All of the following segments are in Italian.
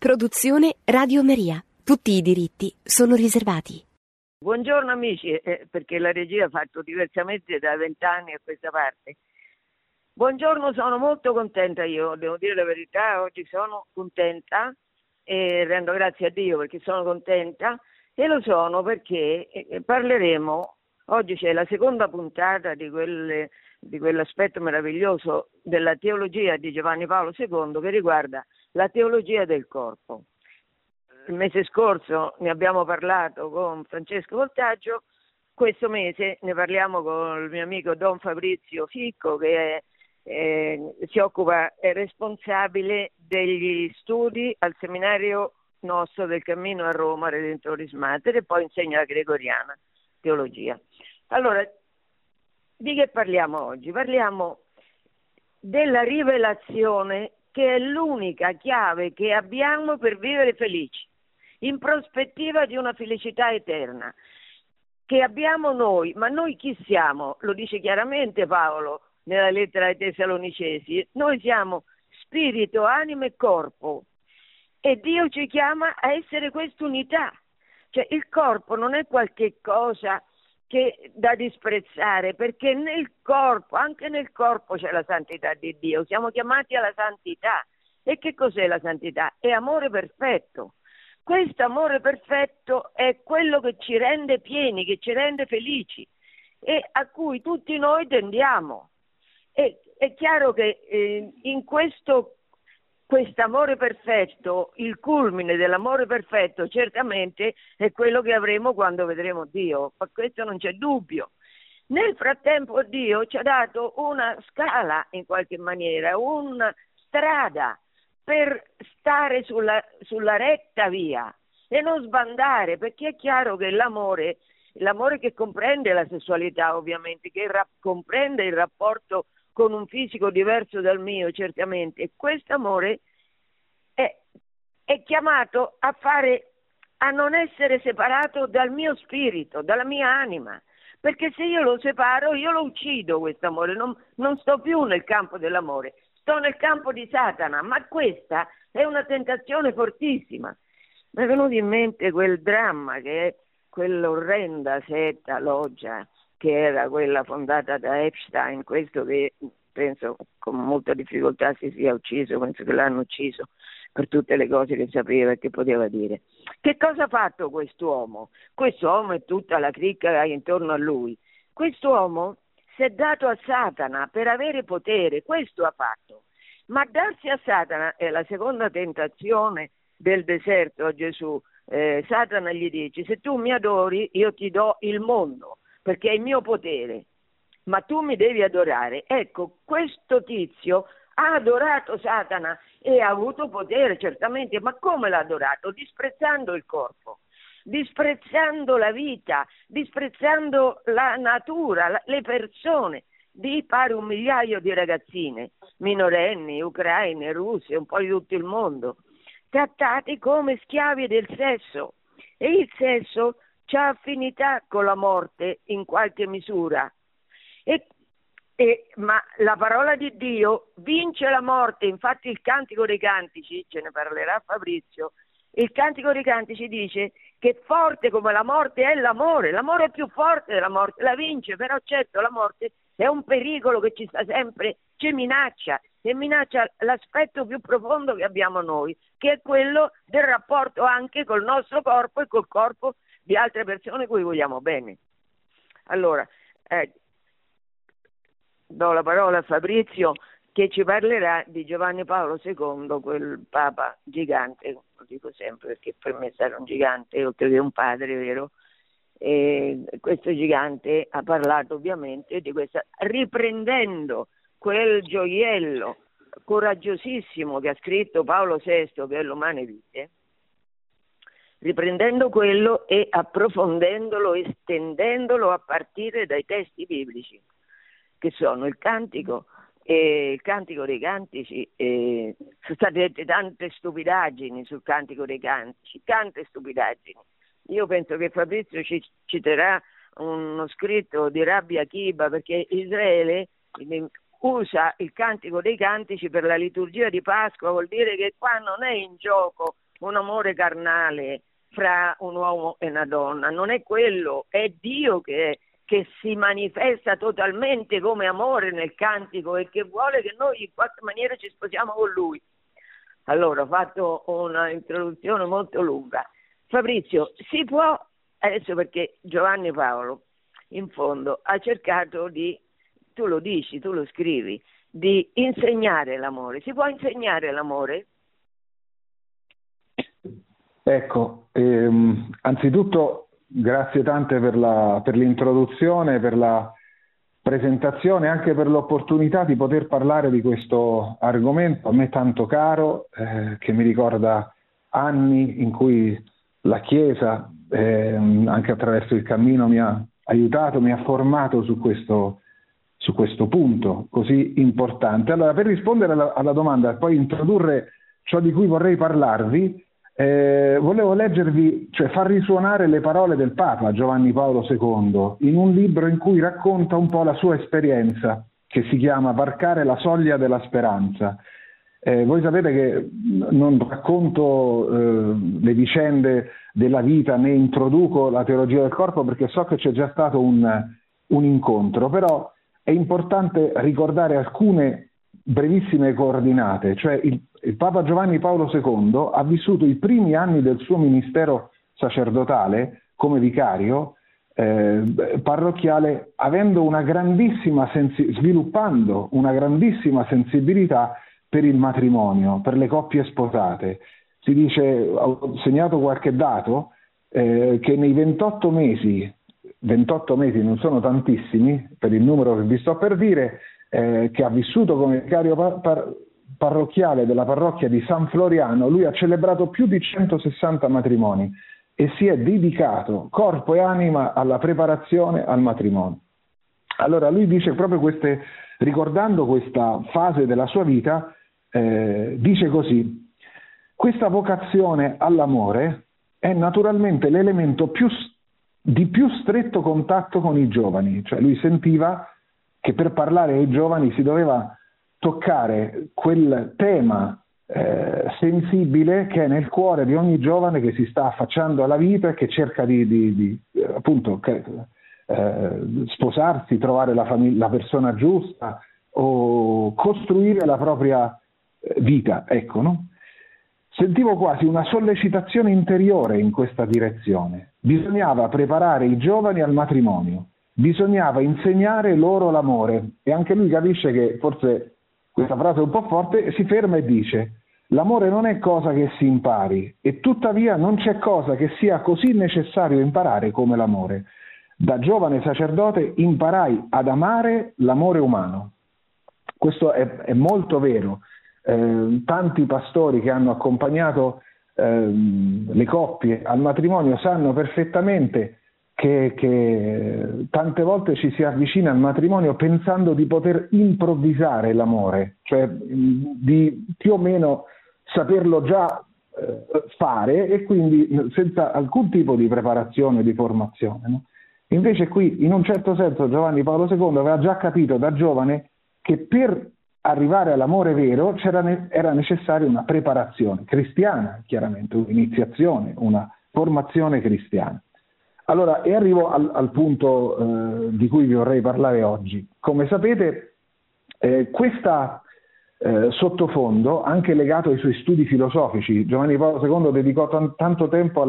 Produzione Radio Maria. Tutti i diritti sono riservati. Buongiorno amici, perché la regia ha fatto diversamente da 20 anni a questa parte. Buongiorno, sono molto contenta io, devo dire la verità, oggi sono contenta e rendo grazie a Dio perché sono contenta e lo sono perché parleremo, oggi c'è la seconda puntata di quell'aspetto meraviglioso della teologia di Giovanni Paolo II che riguarda la teologia del corpo. Il mese scorso ne abbiamo parlato con Francesco Voltaggio, questo mese ne parliamo con il mio amico Don Fabrizio Ficco che è responsabile degli studi al seminario nostro del Cammino a Roma, Redentoris Mater, e poi insegna la gregoriana teologia. Allora, di che parliamo oggi? Parliamo della rivelazione che è l'unica chiave che abbiamo per vivere felici, in prospettiva di una felicità eterna, che abbiamo noi. Ma noi chi siamo? Lo dice chiaramente Paolo nella lettera ai Tessalonicesi. Noi siamo spirito, anima e corpo e Dio ci chiama a essere quest'unità. Cioè il corpo non è qualche cosa che da disprezzare, perché nel corpo, anche nel corpo c'è la santità di Dio, siamo chiamati alla santità. E che cos'è la santità? È amore perfetto. Questo amore perfetto è quello che ci rende pieni, che ci rende felici e a cui tutti noi tendiamo. E è chiaro che in questo amore perfetto, il culmine dell'amore perfetto certamente è quello che avremo quando vedremo Dio, ma questo non c'è dubbio. Nel frattempo Dio ci ha dato una scala in qualche maniera, una strada per stare sulla retta via e non sbandare, perché è chiaro che l'amore che comprende la sessualità ovviamente, che comprende il rapporto con un fisico diverso dal mio certamente, questo amore è chiamato a non essere separato dal mio spirito, dalla mia anima, perché se io lo separo io lo uccido questo amore, non sto più nel campo dell'amore, sto nel campo di Satana, ma questa è una tentazione fortissima. Mi è venuto in mente quel dramma che è quell'orrenda setta loggia che era quella fondata da Epstein, questo che penso con molta difficoltà si sia ucciso, penso che l'hanno ucciso per tutte le cose che sapeva e che poteva dire. Che cosa ha fatto quest'uomo? Quest'uomo e tutta la cricca intorno a lui. Quest'uomo si è dato a Satana per avere potere, questo ha fatto. Ma darsi a Satana è la seconda tentazione del deserto a Gesù. Satana gli dice: se tu mi adori io ti do il mondo, perché è il mio potere, ma tu mi devi adorare. Ecco, questo tizio ha adorato Satana e ha avuto potere certamente, ma come l'ha adorato? Disprezzando il corpo, disprezzando la vita, disprezzando la natura, le persone. Di pare 1 migliaio di ragazzine, minorenni, ucraine, russe, un po' di tutto il mondo, trattati come schiavi del sesso. E il sesso c'ha affinità con la morte in qualche misura. Ma la parola di Dio vince la morte. Infatti il Cantico dei Cantici, ce ne parlerà Fabrizio, il Cantico dei Cantici dice che forte come la morte è l'amore è più forte della morte, la vince. Però certo la morte è un pericolo che ci sta sempre, ci minaccia e minaccia l'aspetto più profondo che abbiamo noi, che è quello del rapporto anche col nostro corpo e col corpo di altre persone cui vogliamo bene. Allora, do la parola a Fabrizio che ci parlerà di Giovanni Paolo II, quel papa gigante, lo dico sempre perché per me sarà un gigante oltre che un padre, vero? E questo gigante ha parlato ovviamente di questa, riprendendo quel gioiello coraggiosissimo che ha scritto Paolo VI, che è l'Umane Vitae, riprendendo quello e approfondendolo, estendendolo a partire dai testi biblici, che sono il Cantico e il Cantico dei Cantici. Sono state dette tante stupidaggini sul Cantico dei Cantici, tante stupidaggini. Io penso che Fabrizio ci citerà uno scritto di Rabbi Akiba, perché Israele usa il Cantico dei Cantici per la liturgia di Pasqua, vuol dire che qua non è in gioco un amore carnale fra un uomo e una donna, non è quello, è Dio che si manifesta totalmente come amore nel cantico e che vuole che noi in qualche maniera ci sposiamo con Lui. Allora, ho fatto una introduzione molto lunga. Fabrizio, si può, adesso perché Giovanni Paolo in fondo ha cercato di, tu lo dici, tu lo scrivi, di insegnare l'amore. Si può insegnare l'amore? Ecco, anzitutto grazie tante per l'introduzione, per la presentazione, anche per l'opportunità di poter parlare di questo argomento a me tanto caro, che mi ricorda anni in cui la Chiesa, anche attraverso il cammino, mi ha aiutato, mi ha formato su questo punto così importante. Allora, per rispondere alla domanda e poi introdurre ciò di cui vorrei parlarvi, volevo leggervi, cioè far risuonare le parole del Papa Giovanni Paolo II in un libro in cui racconta un po' la sua esperienza, che si chiama Varcare la soglia della speranza. Voi sapete che non racconto le vicende della vita né introduco la teologia del corpo, perché so che c'è già stato un incontro, però è importante ricordare alcune brevissime coordinate. Cioè il Papa Giovanni Paolo II ha vissuto i primi anni del suo ministero sacerdotale come vicario parrocchiale, sviluppando una grandissima sensibilità per il matrimonio, per le coppie sposate. Si dice, ho segnato qualche dato, che nei 28 mesi non sono tantissimi per il numero che vi sto per dire, che ha vissuto come vicario parrocchiale della parrocchia di San Floriano, lui ha celebrato più di 160 matrimoni e si è dedicato corpo e anima alla preparazione al matrimonio. Allora lui dice proprio ricordando questa fase della sua vita, dice così: questa vocazione all'amore è naturalmente l'elemento di più stretto contatto con i giovani, cioè lui sentiva che per parlare ai giovani si doveva toccare quel tema sensibile che è nel cuore di ogni giovane che si sta affacciando alla vita e che cerca di sposarsi, trovare la persona giusta o costruire la propria vita, ecco, no? Sentivo quasi una sollecitazione interiore in questa direzione. Bisognava preparare i giovani al matrimonio, bisognava insegnare loro l'amore. E anche lui capisce che forse questa frase è un po' forte, si ferma e dice: l'amore non è cosa che si impari, e tuttavia non c'è cosa che sia così necessario imparare come l'amore. Da giovane sacerdote imparai ad amare l'amore umano. Questo è molto vero. Tanti pastori che hanno accompagnato le coppie al matrimonio sanno perfettamente che tante volte ci si avvicina al matrimonio pensando di poter improvvisare l'amore, cioè di più o meno saperlo già fare e quindi senza alcun tipo di preparazione o di formazione, no? Invece qui, in un certo senso, Giovanni Paolo II aveva già capito da giovane che per arrivare all'amore vero era necessaria una preparazione cristiana, chiaramente, un'iniziazione, una formazione cristiana. Allora, e arrivo al punto di cui vi vorrei parlare oggi. Come sapete, questa sottofondo, anche legato ai suoi studi filosofici, Giovanni Paolo II dedicò tanto tempo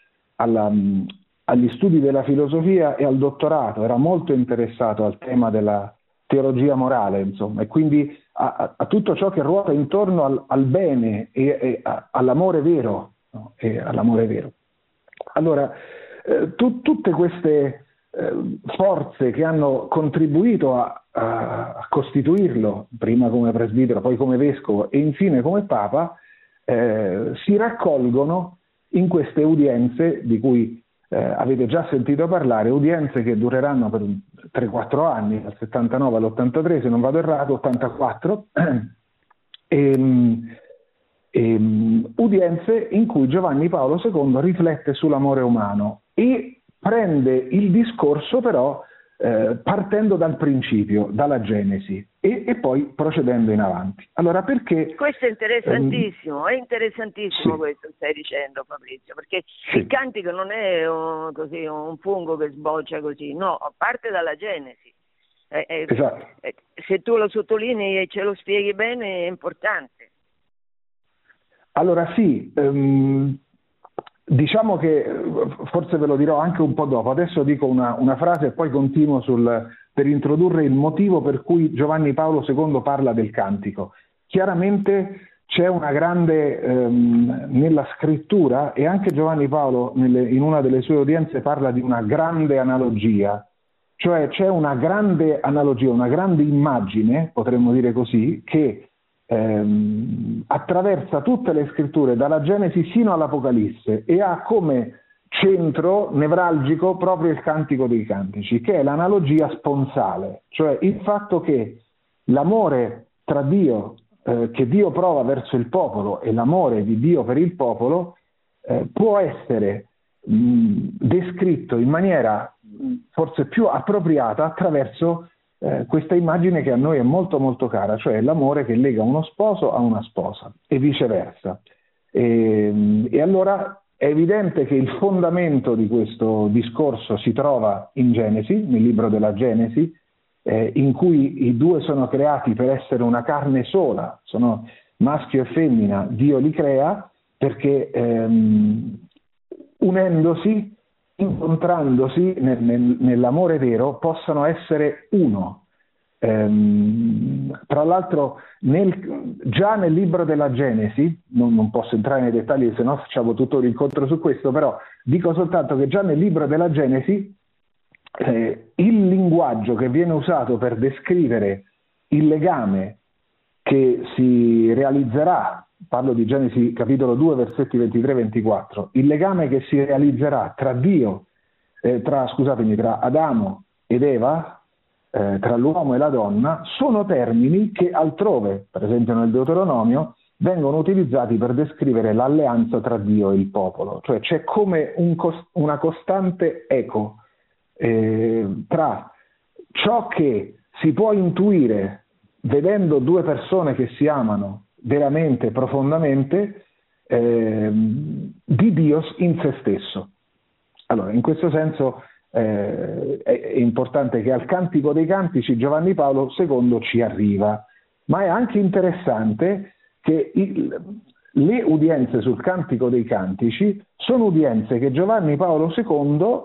agli studi della filosofia e al dottorato, era molto interessato al tema della teologia morale, insomma, e quindi a tutto ciò che ruota intorno al bene e all'amore vero, no? E all'amore vero. Allora, tutte queste forze che hanno contribuito a costituirlo, prima come presbitero, poi come vescovo e infine come papa, si raccolgono in queste udienze di cui avete già sentito parlare, udienze che dureranno per 3-4 anni, dal 79 all'83 se non vado errato, 84, udienze in cui Giovanni Paolo II riflette sull'amore umano e prende il discorso però partendo dal principio, dalla Genesi e poi procedendo in avanti. Allora perché... Questo è interessantissimo, sì. Questo che stai dicendo, Fabrizio, perché Sì. il cantico non è un fungo che sboccia così, no, parte dalla Genesi. Esatto. Se tu lo sottolinei e ce lo spieghi bene è importante. Allora sì, diciamo che forse ve lo dirò anche un po' dopo, adesso dico una frase e poi continuo per introdurre il motivo per cui Giovanni Paolo II parla del cantico. Chiaramente c'è una grande, nella scrittura, e anche Giovanni Paolo in una delle sue udienze parla di una grande analogia, cioè c'è una grande analogia, una grande immagine, potremmo dire così, che attraversa tutte le scritture dalla Genesi sino all'Apocalisse e ha come centro nevralgico proprio il Cantico dei Cantici, che è l'analogia sponsale, cioè il fatto che l'amore tra Dio, che Dio prova verso il popolo e l'amore di Dio per il popolo può essere descritto in maniera forse più appropriata attraverso questa immagine che a noi è molto molto cara, cioè l'amore che lega uno sposo a una sposa e viceversa. E allora è evidente che il fondamento di questo discorso si trova in Genesi, nel libro della Genesi, in cui i due sono creati per essere una carne sola, sono maschio e femmina, Dio li crea perché unendosi, incontrandosi nell'amore vero, possano essere uno. Tra l'altro già nel libro della Genesi, non posso entrare nei dettagli se no facciamo tutto l'incontro su questo, però dico soltanto che già nel libro della Genesi il linguaggio che viene usato per descrivere il legame che si realizzerà, parlo di Genesi capitolo 2 versetti 23-24, il legame che si realizzerà tra tra Adamo ed Eva, tra l'uomo e la donna, sono termini che altrove, per esempio nel Deuteronomio, vengono utilizzati per descrivere l'alleanza tra Dio e il popolo, cioè c'è come una costante eco tra ciò che si può intuire vedendo due persone che si amano veramente, profondamente, di Dio in se stesso. Allora, in questo senso è importante che al Cantico dei Cantici Giovanni Paolo II ci arriva, ma è anche interessante che le udienze sul Cantico dei Cantici sono udienze che Giovanni Paolo II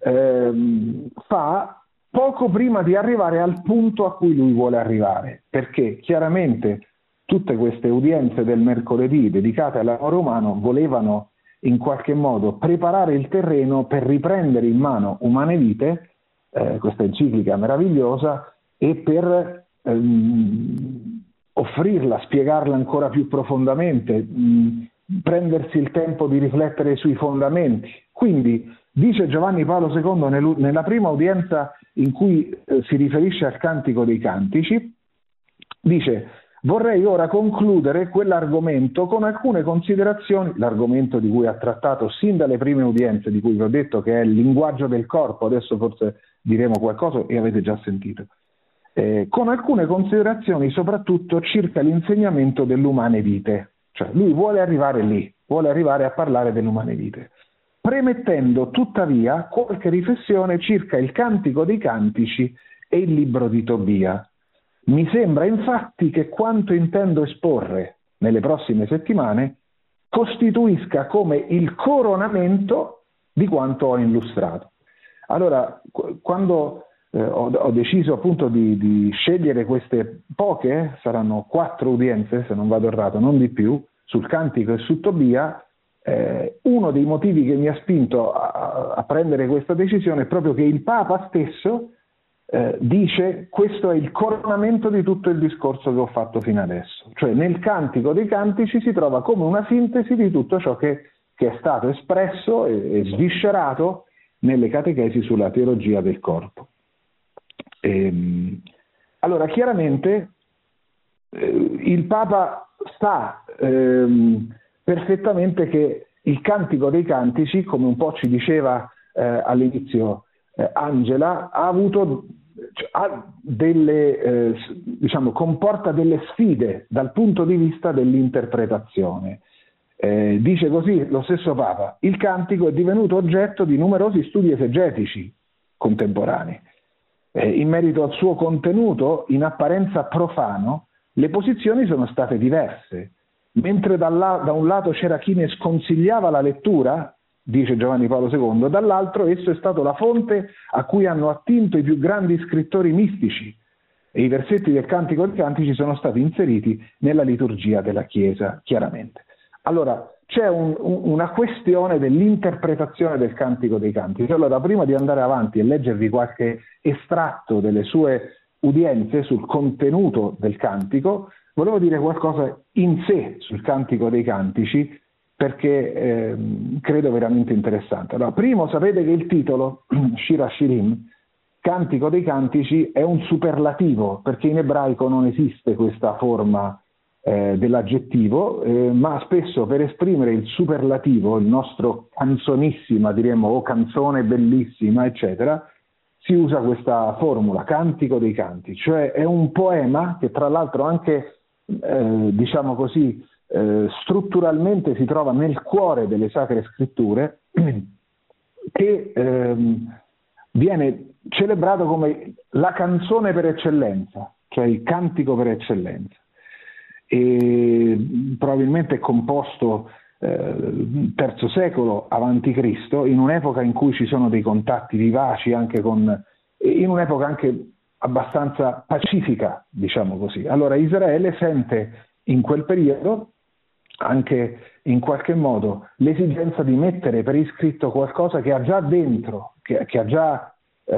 fa poco prima di arrivare al punto a cui lui vuole arrivare, perché chiaramente tutte queste udienze del mercoledì dedicate all'amore umano volevano in qualche modo preparare il terreno per riprendere in mano Umane Vite, questa enciclica meravigliosa, e per offrirla, spiegarla ancora più profondamente, prendersi il tempo di riflettere sui fondamenti. Quindi dice Giovanni Paolo II nella prima udienza in cui si riferisce al Cantico dei Cantici, dice: vorrei ora concludere quell'argomento con alcune considerazioni, l'argomento di cui ha trattato sin dalle prime udienze, di cui vi ho detto che è il linguaggio del corpo, adesso forse diremo qualcosa e avete già sentito, con alcune considerazioni soprattutto circa l'insegnamento dell'Umane Vite, cioè lui vuole arrivare lì, vuole arrivare a parlare dell'Umane Vite, premettendo tuttavia qualche riflessione circa il Cantico dei Cantici e il libro di Tobia. Mi sembra infatti che quanto intendo esporre nelle prossime settimane costituisca come il coronamento di quanto ho illustrato. Allora, quando ho deciso appunto di scegliere queste poche, saranno 4 udienze se non vado errato, non di più, sul Cantico e su Tobia, uno dei motivi che mi ha spinto a prendere questa decisione è proprio che il Papa stesso dice: questo è il coronamento di tutto il discorso che ho fatto fino adesso, cioè nel Cantico dei Cantici si trova come una sintesi di tutto ciò che è stato espresso e sviscerato nelle catechesi sulla teologia del corpo. Allora chiaramente il Papa sa perfettamente che il Cantico dei Cantici, come un po' ci diceva all'inizio Angela comporta delle sfide dal punto di vista dell'interpretazione. Dice così lo stesso Papa: il cantico è divenuto oggetto di numerosi studi esegetici contemporanei. In merito al suo contenuto, in apparenza profano, le posizioni sono state diverse. Mentre da un lato c'era chi ne sconsigliava la lettura, dice Giovanni Paolo II, dall'altro esso è stato la fonte a cui hanno attinto i più grandi scrittori mistici, e i versetti del Cantico dei Cantici sono stati inseriti nella liturgia della Chiesa, chiaramente. Allora, c'è una questione dell'interpretazione del Cantico dei Cantici. Allora, prima di andare avanti e leggervi qualche estratto delle sue udienze sul contenuto del cantico, volevo dire qualcosa in sé sul Cantico dei Cantici, perché credo veramente interessante. Allora, primo, sapete che il titolo, Shir HaShirim, Cantico dei Cantici, è un superlativo, perché in ebraico non esiste questa forma dell'aggettivo, ma spesso per esprimere il superlativo, il nostro canzonissima, diremmo, o canzone bellissima, eccetera, si usa questa formula, Cantico dei Cantici, cioè è un poema che tra l'altro anche, diciamo così, strutturalmente si trova nel cuore delle Sacre Scritture, che viene celebrato come la canzone per eccellenza, cioè il cantico per eccellenza. E probabilmente è composto III secolo avanti Cristo, in un'epoca in cui ci sono dei contatti vivaci, anche in un'epoca anche abbastanza pacifica, diciamo così. Allora Israele sente in quel periodo anche in qualche modo l'esigenza di mettere per iscritto qualcosa che ha già dentro, che ha già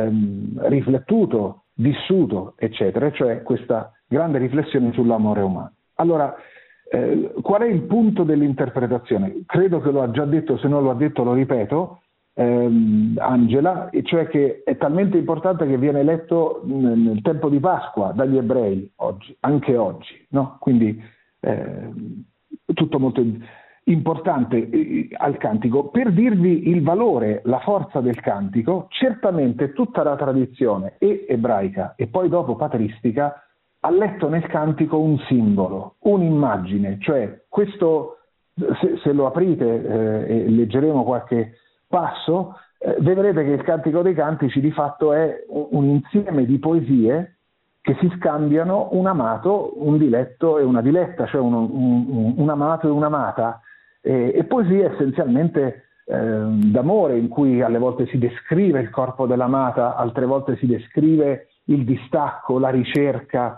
riflettuto, vissuto, eccetera, cioè questa grande riflessione sull'amore umano. Allora, qual è il punto dell'interpretazione? Credo che lo ha già detto, se non lo ha detto lo ripeto, Angela, e cioè che è talmente importante che viene letto nel tempo di Pasqua dagli ebrei oggi, anche oggi, no? Quindi tutto molto importante al cantico. Per dirvi il valore, la forza del cantico, certamente tutta la tradizione ebraica e poi dopo patristica ha letto nel cantico un simbolo, un'immagine, cioè questo, se lo aprite e leggeremo qualche passo, vedrete che il Cantico dei Cantici di fatto è un insieme di poesie che si scambiano un amato, un diletto e una diletta, cioè un amato e un'amata, e poesie essenzialmente d'amore, in cui alle volte si descrive il corpo dell'amata, altre volte si descrive il distacco, la ricerca,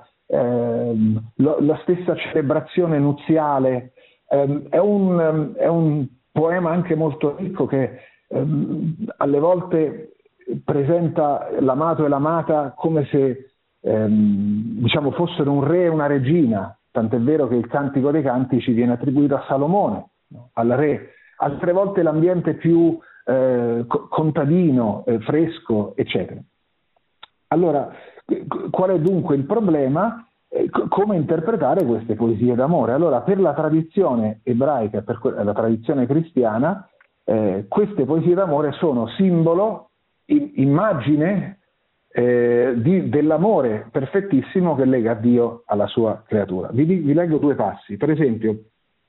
la stessa celebrazione nuziale. È un poema anche molto ricco che alle volte presenta l'amato e l'amata come se diciamo fossero un re e una regina, tant'è vero che il Cantico dei Cantici viene attribuito a Salomone, no? Al re. Altre volte l'ambiente più contadino, fresco, eccetera. Allora, qual è dunque il problema? Come interpretare queste poesie d'amore? Allora, per la tradizione ebraica e per la tradizione cristiana, queste poesie d'amore sono simbolo, immagine dell'amore perfettissimo che lega Dio alla sua creatura. Vi leggo due passi. Per esempio,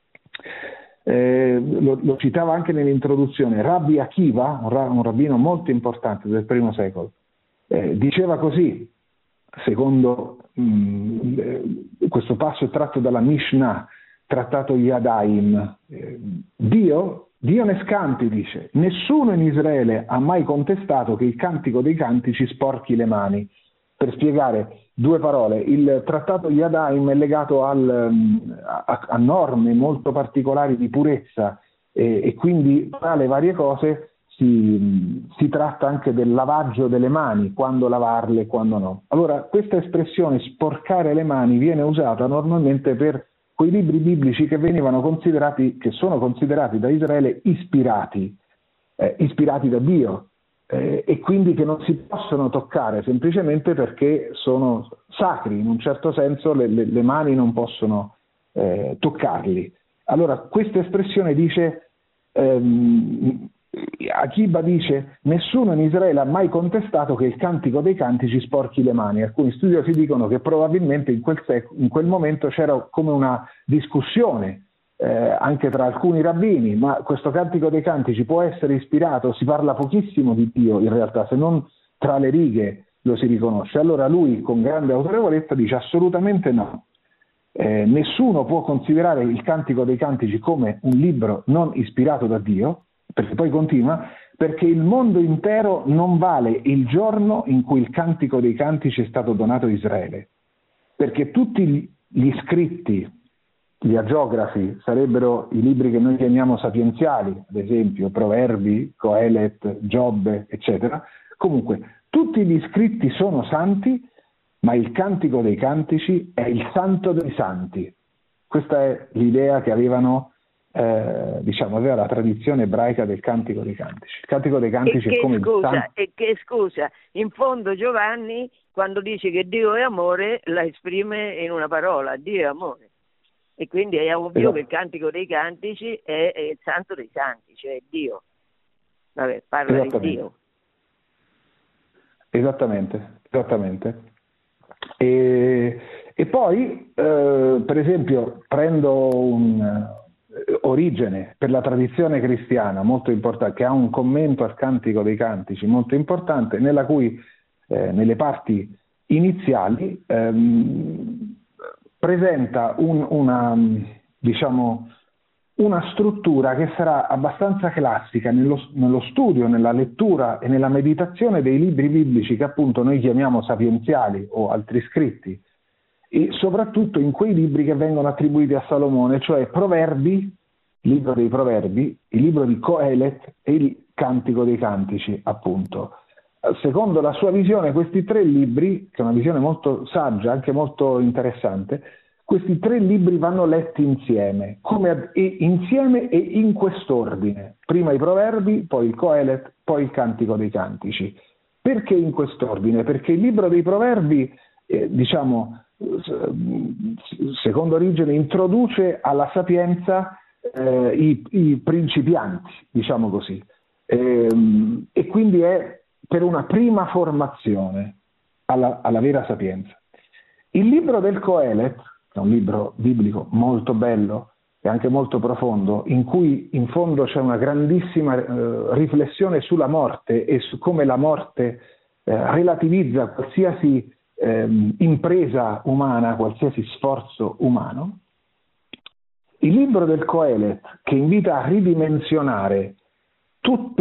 lo citava anche nell'introduzione, Rabbi Akiva, un rabbino molto importante del I secolo, diceva così, secondo questo passo è tratto dalla Mishnah, trattato Yadaim, Dio ne scampi, dice, nessuno in Israele ha mai contestato che il Cantico dei Cantici sporchi le mani. Per spiegare due parole, il trattato Yadaim è legato a norme molto particolari di purezza e quindi tra le varie cose si tratta anche del lavaggio delle mani, quando lavarle e quando no. Allora, questa espressione sporcare le mani viene usata normalmente per quei libri biblici che sono considerati da Israele ispirati da Dio, e quindi che non si possono toccare semplicemente perché sono sacri, in un certo senso le mani non possono toccarli. Allora, questa espressione dice Akiba dice: nessuno in Israele ha mai contestato che il Cantico dei Cantici sporchi le mani. Alcuni studiosi dicono che probabilmente in quel momento c'era come una discussione anche tra alcuni rabbini, ma questo Cantico dei Cantici può essere ispirato? Si parla pochissimo di Dio in realtà, se non tra le righe lo si riconosce. Allora lui con grande autorevolezza dice assolutamente no. Nessuno può considerare il Cantico dei Cantici come un libro non ispirato da Dio, perché poi continua, perché il mondo intero non vale il giorno in cui il Cantico dei Cantici è stato donato a Israele, perché tutti gli scritti, gli agiografi, sarebbero i libri che noi chiamiamo sapienziali, ad esempio Proverbi, Coelet, Giobbe, eccetera. Comunque tutti gli scritti sono santi, ma il Cantico dei Cantici è il santo dei santi. Questa è l'idea che aveva la tradizione ebraica del Cantico dei Cantici. Il Cantico dei Cantici è come scusa, in fondo Giovanni, quando dice che Dio è amore, la esprime in una parola: Dio è amore. E quindi è ovvio che il Cantico dei Cantici è il santo dei santi, cioè Dio. Vabbè, parla di Dio. Esattamente. E poi, per esempio, prendo Origene, per la tradizione cristiana, molto importante, che ha un commento al Cantico dei Cantici molto importante, nella cui, nelle parti iniziali, presenta una struttura che sarà abbastanza classica nello studio, nella lettura e nella meditazione dei libri biblici che appunto noi chiamiamo sapienziali o altri scritti, e soprattutto in quei libri che vengono attribuiti a Salomone, cioè Proverbi, il libro dei Proverbi, il libro di Coelet e il Cantico dei Cantici, appunto. Secondo la sua visione, questi tre libri, che è una visione molto saggia, anche molto interessante, questi tre libri vanno letti insieme, insieme e in quest'ordine. Prima i Proverbi, poi il Coelet, poi il Cantico dei Cantici. Perché in quest'ordine? Perché il libro dei Proverbi, secondo Origene, introduce alla sapienza i principianti, diciamo così, e quindi è per una prima formazione alla vera sapienza. Il libro del Coelet, che è un libro biblico molto bello e anche molto profondo, in cui in fondo c'è una grandissima riflessione sulla morte e su come la morte relativizza qualsiasi impresa umana, qualsiasi sforzo umano. Il libro del Coelet, che invita a ridimensionare tutto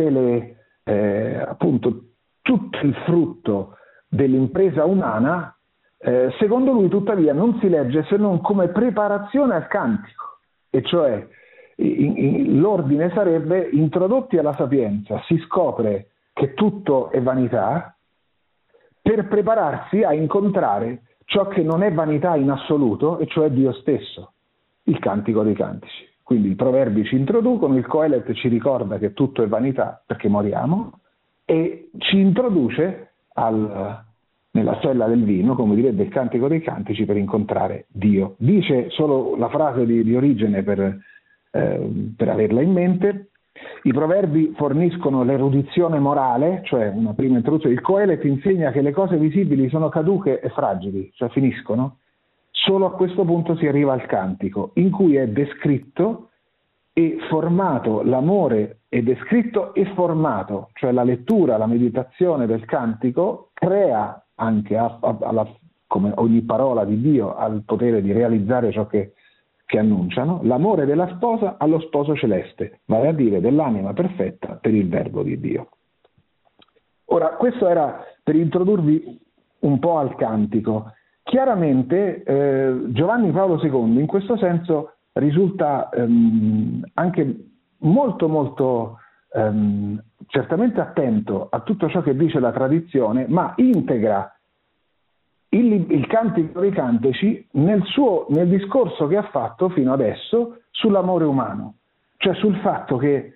il frutto dell'impresa umana, secondo lui tuttavia non si legge se non come preparazione al cantico, e cioè l'ordine sarebbe: introdotti alla sapienza si scopre che tutto è vanità, per prepararsi a incontrare ciò che non è vanità in assoluto, e cioè Dio stesso, il Cantico dei Cantici. Quindi i Proverbi ci introducono, il Coelet ci ricorda che tutto è vanità perché moriamo, e ci introduce nella cella del vino, come direbbe il Cantico dei Cantici, per incontrare Dio. Dice solo la frase di Origene per averla in mente: i Proverbi forniscono l'erudizione morale, cioè una prima introduzione. Il Coelet insegna che le cose visibili sono caduche e fragili, cioè finiscono. Solo a questo punto si arriva al Cantico, in cui è descritto e formato l'amore, è descritto e formato, cioè la lettura, la meditazione del Cantico crea anche, come ogni parola di Dio, ha il potere di realizzare ciò che annunciano, l'amore della sposa allo sposo celeste, vale a dire dell'anima perfetta per il verbo di Dio. Ora, questo era per introdurvi un po' al Cantico. Chiaramente Giovanni Paolo II in questo senso risulta anche molto certamente attento a tutto ciò che dice la tradizione, ma integra il Cantico dei Cantici nel discorso che ha fatto fino adesso sull'amore umano, cioè sul fatto che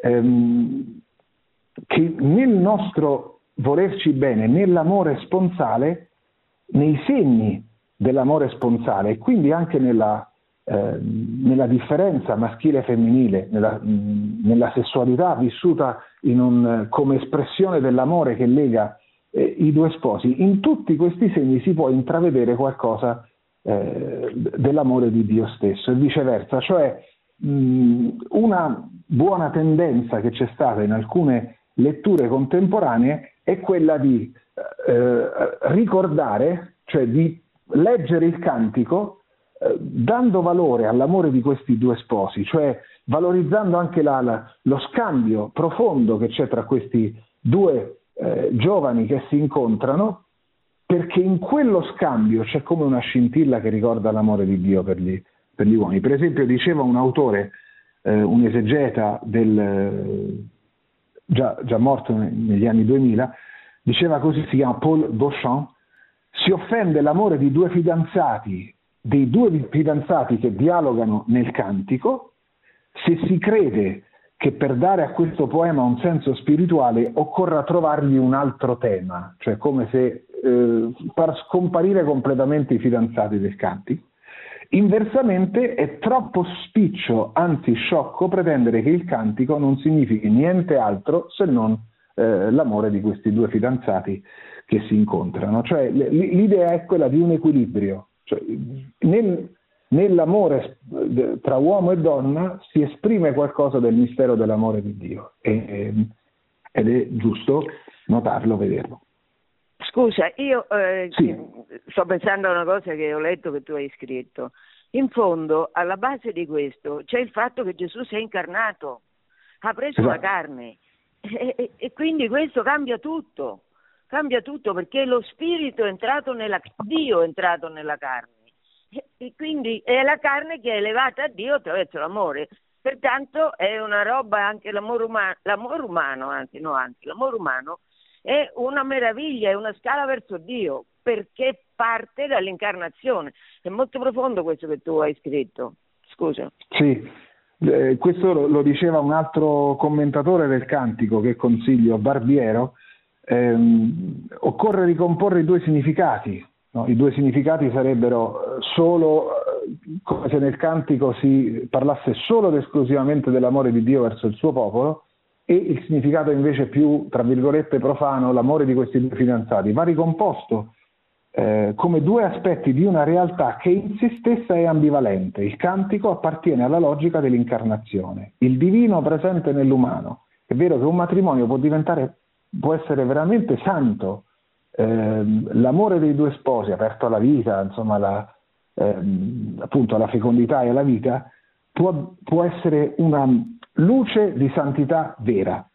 nel nostro volerci bene, nell'amore sponsale, nei segni dell'amore sponsale, e quindi anche nella nella differenza maschile e femminile, nella sessualità vissuta come espressione dell'amore che lega i due sposi. In tutti questi segni si può intravedere qualcosa dell'amore di Dio stesso e viceversa, cioè una buona tendenza che c'è stata in alcune letture contemporanee è quella di ricordare, cioè di leggere il cantico dando valore all'amore di questi due sposi, cioè valorizzando anche lo scambio profondo che c'è tra questi due giovani che si incontrano, perché in quello scambio c'è come una scintilla che ricorda l'amore di Dio per gli uomini. Per esempio diceva un autore, un esegeta già morto negli anni 2000, diceva così, si chiama Paul Beauchamp: si offende l'amore dei due fidanzati che dialogano nel cantico, se si crede che per dare a questo poema un senso spirituale occorra trovargli un altro tema, cioè come se far scomparire completamente i fidanzati del cantico. Inversamente è troppo spiccio, anzi sciocco, pretendere che il cantico non significhi niente altro se non l'amore di questi due fidanzati che si incontrano. Cioè l'idea è quella di un equilibrio. Cioè, nell'amore tra uomo e donna si esprime qualcosa del mistero dell'amore di Dio ed è giusto notarlo, vederlo. Scusa, io Sì. sto pensando a una cosa che ho letto che tu hai scritto. In fondo, alla base di questo c'è il fatto che Gesù si è incarnato, ha preso la carne e quindi questo cambia tutto perché lo spirito è entrato Dio è entrato nella carne e quindi è la carne che è elevata a Dio attraverso l'amore. Pertanto è una roba anche l'amore umano è una meraviglia, è una scala verso Dio, perché parte dall'incarnazione. È molto profondo questo che tu hai scritto. Scusa. Sì, questo lo diceva un altro commentatore del cantico che consiglio, Barbiero. Occorre ricomporre i due significati. No? I due significati sarebbero solo come se nel cantico si parlasse solo ed esclusivamente dell'amore di Dio verso il suo popolo, e il significato invece più, tra virgolette, profano, l'amore di questi due fidanzati, va ricomposto come due aspetti di una realtà che in se stessa è ambivalente. Il cantico appartiene alla logica dell'incarnazione, il divino presente nell'umano. È vero che un matrimonio può essere veramente santo, l'amore dei due sposi aperto alla vita, insomma appunto alla fecondità e alla vita, può essere una luce di santità vera.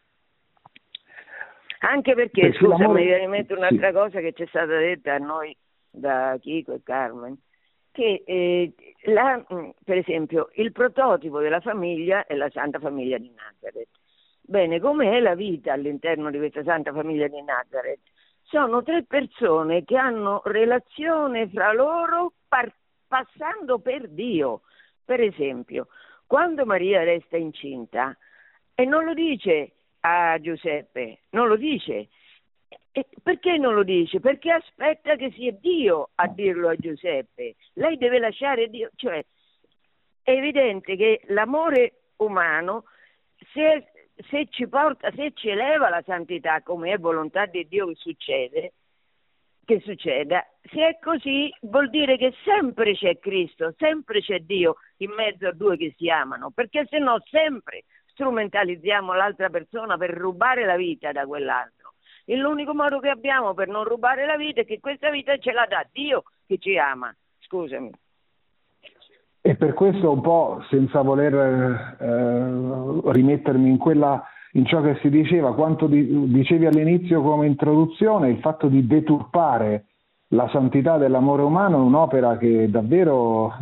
Anche perché scusa, mi viene in mente un'altra cosa che ci è stata detta a noi da Chico e Carmen, che per esempio il prototipo della famiglia è la Santa Famiglia di Nazareth. Bene, come è la vita all'interno di questa Santa Famiglia di Nazareth? Sono tre persone che hanno relazione fra loro passando per Dio. Per esempio, quando Maria resta incinta, e non lo dice a Giuseppe, non lo dice. E perché non lo dice? Perché aspetta che sia Dio a dirlo a Giuseppe. Lei deve lasciare Dio. Cioè, è evidente che l'amore umano, se ci eleva la santità, come è volontà di Dio che succeda, se è così vuol dire che sempre c'è Cristo, sempre c'è Dio in mezzo a due che si amano, perché se no sempre strumentalizziamo l'altra persona per rubare la vita da quell'altro. E l'unico modo che abbiamo per non rubare la vita è che questa vita ce la dà Dio che ci ama. Scusami. E per questo un po', senza voler rimettermi in ciò che si diceva, quanto dicevi all'inizio come introduzione, il fatto di deturpare la santità dell'amore umano è un'opera che davvero